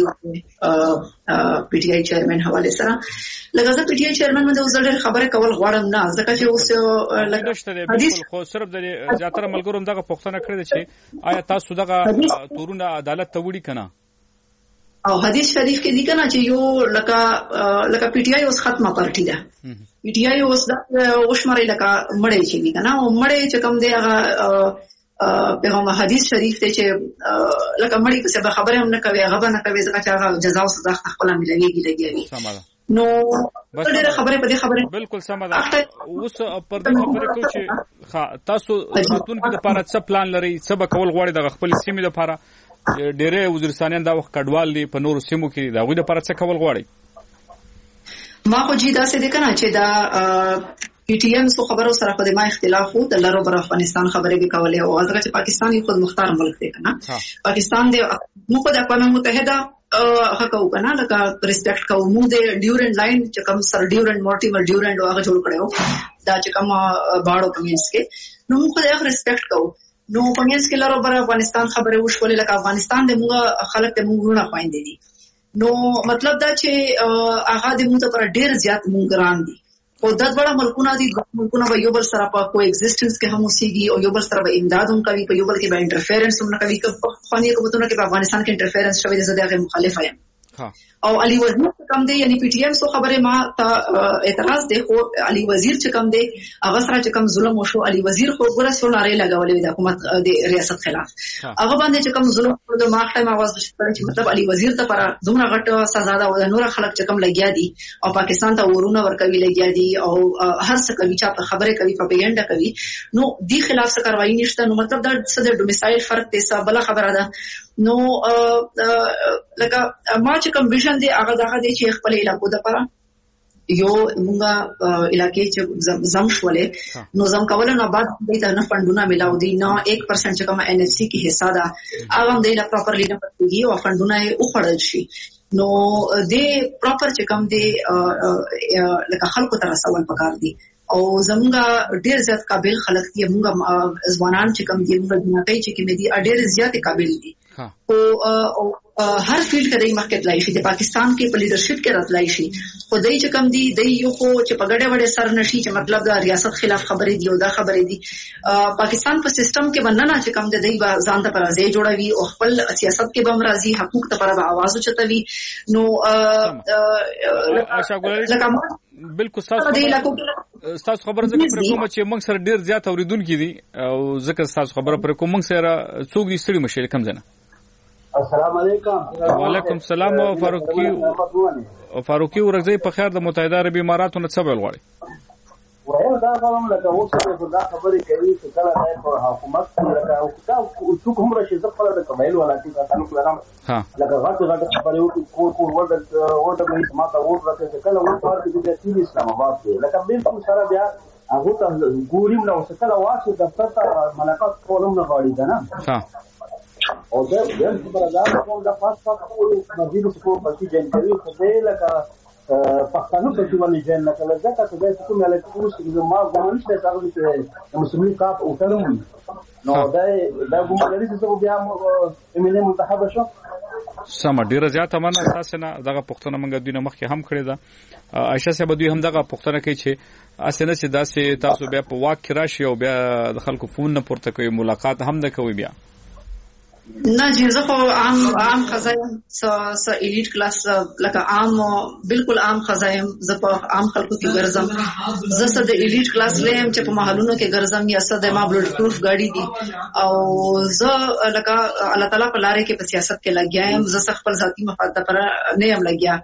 پی ټی آی چیرمن حواله سره لږه پی ټی آی چیرمن باندې اوسړ خبره کول غواړم نه ځکه چې اوس لږه حدیث خو صرف د زیاتره ملګرو دغه پښتنه کړی چې آیا تاسو دغه تورونه عدالت ته وړي کنه او حدیث شریف کې دي کنه چې یو لکه پی ټی آی اوس ختمه پارټي ده، پی ټی آی اوس د وشمري لکه مړی چې دي کنه او مړی چې کوم دی هغه پیغام حدیث شریف ته چې لکه مړی څه به خبره هم نه کوي هغه نه کوي ځکه چې هغه جزا او سزا خپل ملويږي لګي نو ډېر خبره په دې خبره بالکل سم ده. اوس پر دې خبره کو چې تاسو راتلونکي لپاره څه پلان لري، څه به کول غواړي د خپل سیمې لپاره؟ ډېرې وزیرستانیان دا وخت کډوال دي په نورو سیمو کې، دا غوډه لپاره څه کول غواړي؟ ما خو جی دا څه دي کنه چې دا پی ټی ایم سو خبرو سره په ما اختلاف وو د لارو بر افغانستان خبرې به کولې او ځکه چې پاکستان یو خود مختار ملک دی کنه، پاکستان دی موږ د اقوام متحده حق او کنه لکه ریسپیکټ کوو، موږ د ډیورنډ لاین چې کوم سر ډیورنډ مورټیمر ډیورنډ هغه جوړ کړو دا چې کوم باړو کمینس کې نو موږ د ریسپیکټ کوو، نو کمینس کې لارو بر افغانستان خبره وشولې لکه افغانستان د موږ خلک ته موږ نه خويندې دي، نو مطلب دا چې هغه د موږ پر ډیر زیات موږ ګران دي او د ډول ملکونه دي، ملکونه به یو بل سره په کو ایگزیسټنس کې هم اوسېږي او یو بل سره به امداد هم کوي، په یو بل کې به انټرفیرنس هم نه کوي، په خاني حکومتونو کې په افغانستان کې انټرفیرنس شوی د زده مخالف یم او علي وزیر کم دی یعنی پی ټی ایم سو خبره ما ته اعتراض دی، خو علي وزیر چې کم دی هغه سره چې کم ظلم وشو، علي وزیر خو ګره سو ناره لګولې د حکومت د ریاست خلاف هغه باندې چې کم ظلم د ماخله आवाज چې مطلب علي وزیر ته پر دومره غټ سزا ده او نور خلک چې کم لګیا دي او پاکستان ته ورونه ورکوي لګیا دي او هر څه کوي چې خبره کوي پروپاګاندا کوي، نو دی خلاف څه کاروایی نشته، نو مطلب دا څه د ډومیسایل فرق دی څه بل خبره ده، نو لکه ما چې کوم ویژن دی هغه دغه دی چې خپل علاقو د لپاره یو مونږه علاقې چې زم شولې نو زم کول نه بعد دې ته نه فندونه ملاو دي نه 1% چې کوم ان اف سی کې حصہ ده هغه دې لا پراپرلی نه پټيږي او فندونه او خړل شي، نو دې پراپر چې کوم دې لکه خلکو ته رسول پکار دي او زمونږه ډېر زیات قابل خلک دي، مونږه ځوانان چې کوم دي مونږه دنیاګي چې کوم دي ډېر زیات قابل دي او هر فیلډ کې د مخکې تلای شي، د پاکستان کې په لیدرشپ کې راتلای شي، خو دای چې کم دي د یو خو چې په ګډه وړه سر نشي چې مطلب د ریاست خلاف خبرې دی او دا خبرې دي پاکستان په سیستم کې باندې چې کم دی ځان ته پرځای جوړوي او خپل سیاست کې به مرضی حقوق ته پر आवाज اوچتوي، نو بالکل تاسو خبره زکه پر کوم چې موږ سره ډیر زیات اوریدونکو دي او زکه تاسو خبره پر کوم موږ سره څوک دي ستړي مشه کم زنه. السلام علیکم. وعلیکم السلام. فاروقي ورغزي په خیر د متحده عربی اماراتو نه څه ویل غواړي؟ وایي دا کوم لکه اوس دا خبرې کوي چې کله د حکومت لکه او څوک هم راشي زه خپل د قبایل ولاتي تاسو کولم لکه غاټه خبرې وکړو کور ورته ما ته ورته چې کله ورته د ټیم اسلام آباد کې لکه بالکل سره بیا هغه ته ګوریم نو څه کله واسه د فتح ملکات کولم نه غواړي کنه او دا د برادر کوم د پاسپورت مزید څه په کې جنګوي خو دې لکه پښتنو په څیر باندې ځل لکه ځکه چې د کوم ملت کوم ما ګومان شته هغه چې مسلمان کاپ او تلم نو دا ګومان چې څه بیا امینه منتخب شو سم ډیره زیاته مننه تاسو نه دغه پښتنه منګه دوی نه مخکې هم کړی دا عائشہ صاحب دوی هم دغه پښتنه کوي چې اسنه چې داسې تاسو بیا په واک کې راشي او بیا د خلکو فون نه پورته کوي ملاقات هم نه کوي بیا نه جی زه خو عام خزایم س الیټ کلاس لکه عام بالکل عام خزایم زه په عام خلکو کې ګرځم زه س د الیټ کلاس لیم چې په محلونو کې ګرځم یا س د ما بلډ پروف گاډي دي او زه لکه الله تعالی په لارې کې په سیاست کې لګیایم زه خپل ذاتی مفاد لپاره نه یم لګیا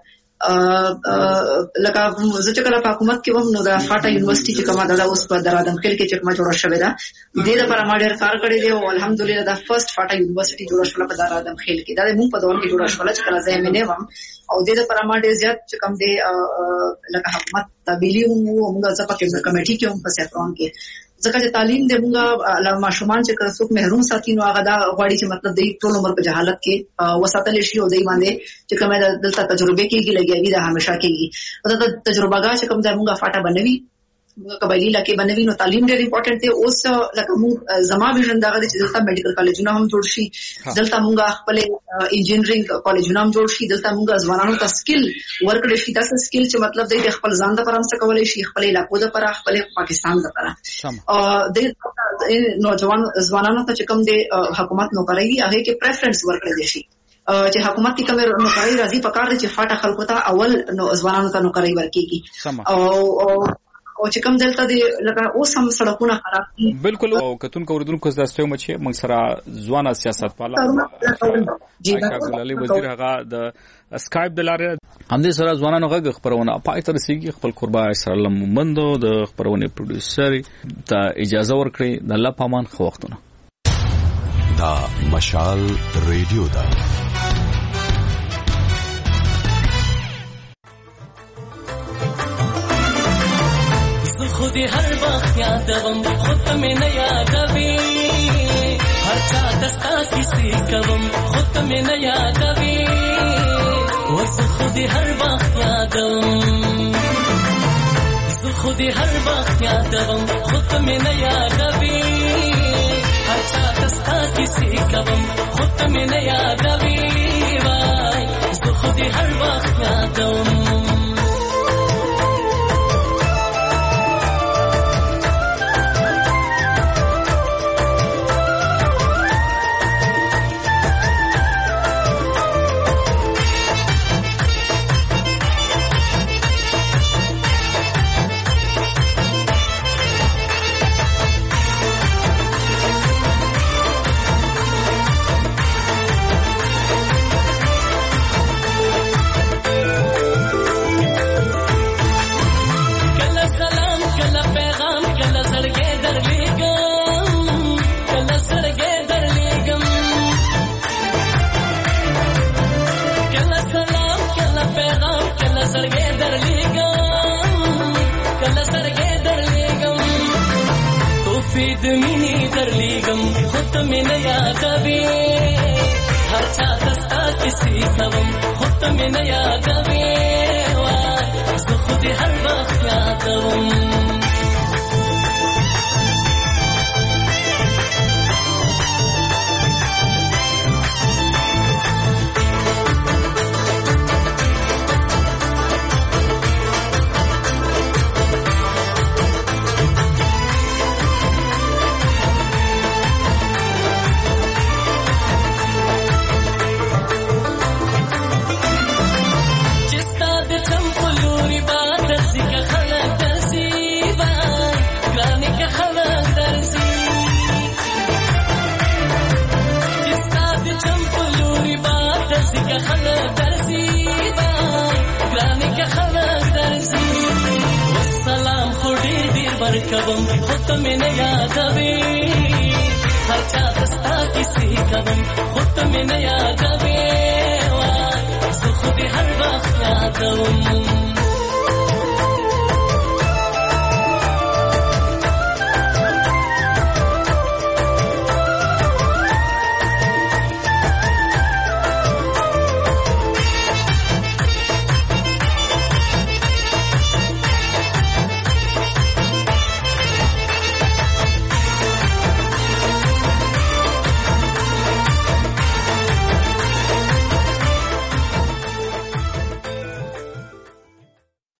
لکه زه چې کله په حکومت کې وم نو د فاټا یونیورسيټي چې کومه ده اوس په درادم خل کې چې کومه جوړه شوې ده د دې لپاره ما ډېر کار کړی دی او الحمدلله دا فرست فاټا یونیورسيټي جوړه شوه په درادم خل کې دا موږ په دور کې جوړه شوه چې کله زه مې نه وم او د دې لپاره ما ډېر زیات چې کوم دی لکه حکومت تبلیغ موږ ځکه چې کمیټي کې هم په سیفرون کې ځکه چې تعلیم د موږ ماشومان چې څوک محروم ساتي نو هغه دا غواړي چې مطلب د ټول عمر په جهالت کې وساتل شي او دای باندې چې کومه دلته تجربه کېږي لګیږي دا همیشه کېږي دا تجربه غا چې کوم د موږ فاټا بنوي قبایلی علاقې بنوي نو تعلیم ډېر امپورټنت دی اوس لکه موږ زما ویژن دا غواړي چې دلته میډیکل کالجونه هم جوړ شي دلته موږ خپل انجینرینګ کالجونه هم جوړ شي دلته موږ ځوانانو ته سکل ورکړي شي دا سکل چې مطلب د خپل ځان لپاره هم څه کولای شي خپل علاقو لپاره خپل پاکستان لپاره د نوجوان ځوانانو ته چې کوم دی حکومت نوکري هغه کې پریفرنس ورکړي شي چې حکومت کې کوم نوکري راځي په کار چې فاټا خلکو ته اول ځوانانو ته نوکري ورکړي او چې کوم دلته دی لکه اوس هم سړکونه خراب دي بالکل او کتون کوردونکو زداستو مچ موږ سره ځوانه سیاست پاله عائشہ ګلالي وزیر هغه د اسکایپ د لارې هم دې سره ځوانانو غږ خبرونه پای تر سیږي خپل قربا اسرائیل مومندو د خبرونه پروډوسر ته اجازه ورکړي د الله پامان خو وختونه دا مشال ریډیو دا خودی هر وقت یادوم خود میں نہ یادوی ہر چاہتا ستا کسی کوم خود میں نہ یادوی وز خودی ہر وقت یادوم خودی ہر وقت یادوم خود میں نہ یادوی ہر چاہتا ستا کسی کوم خود میں نہ یادوی وای خودی ہر وقت یادوم مینی درلیگم خود میں نیا کبھی ہر چاہتا کسی سوم خود میں نیا کبھی خود ہر وقت یادوم کوم خود مې نه یادوي هر چا دستا کیسې کوم خود مې نه یادوي زه خو دې هر وخت یادوم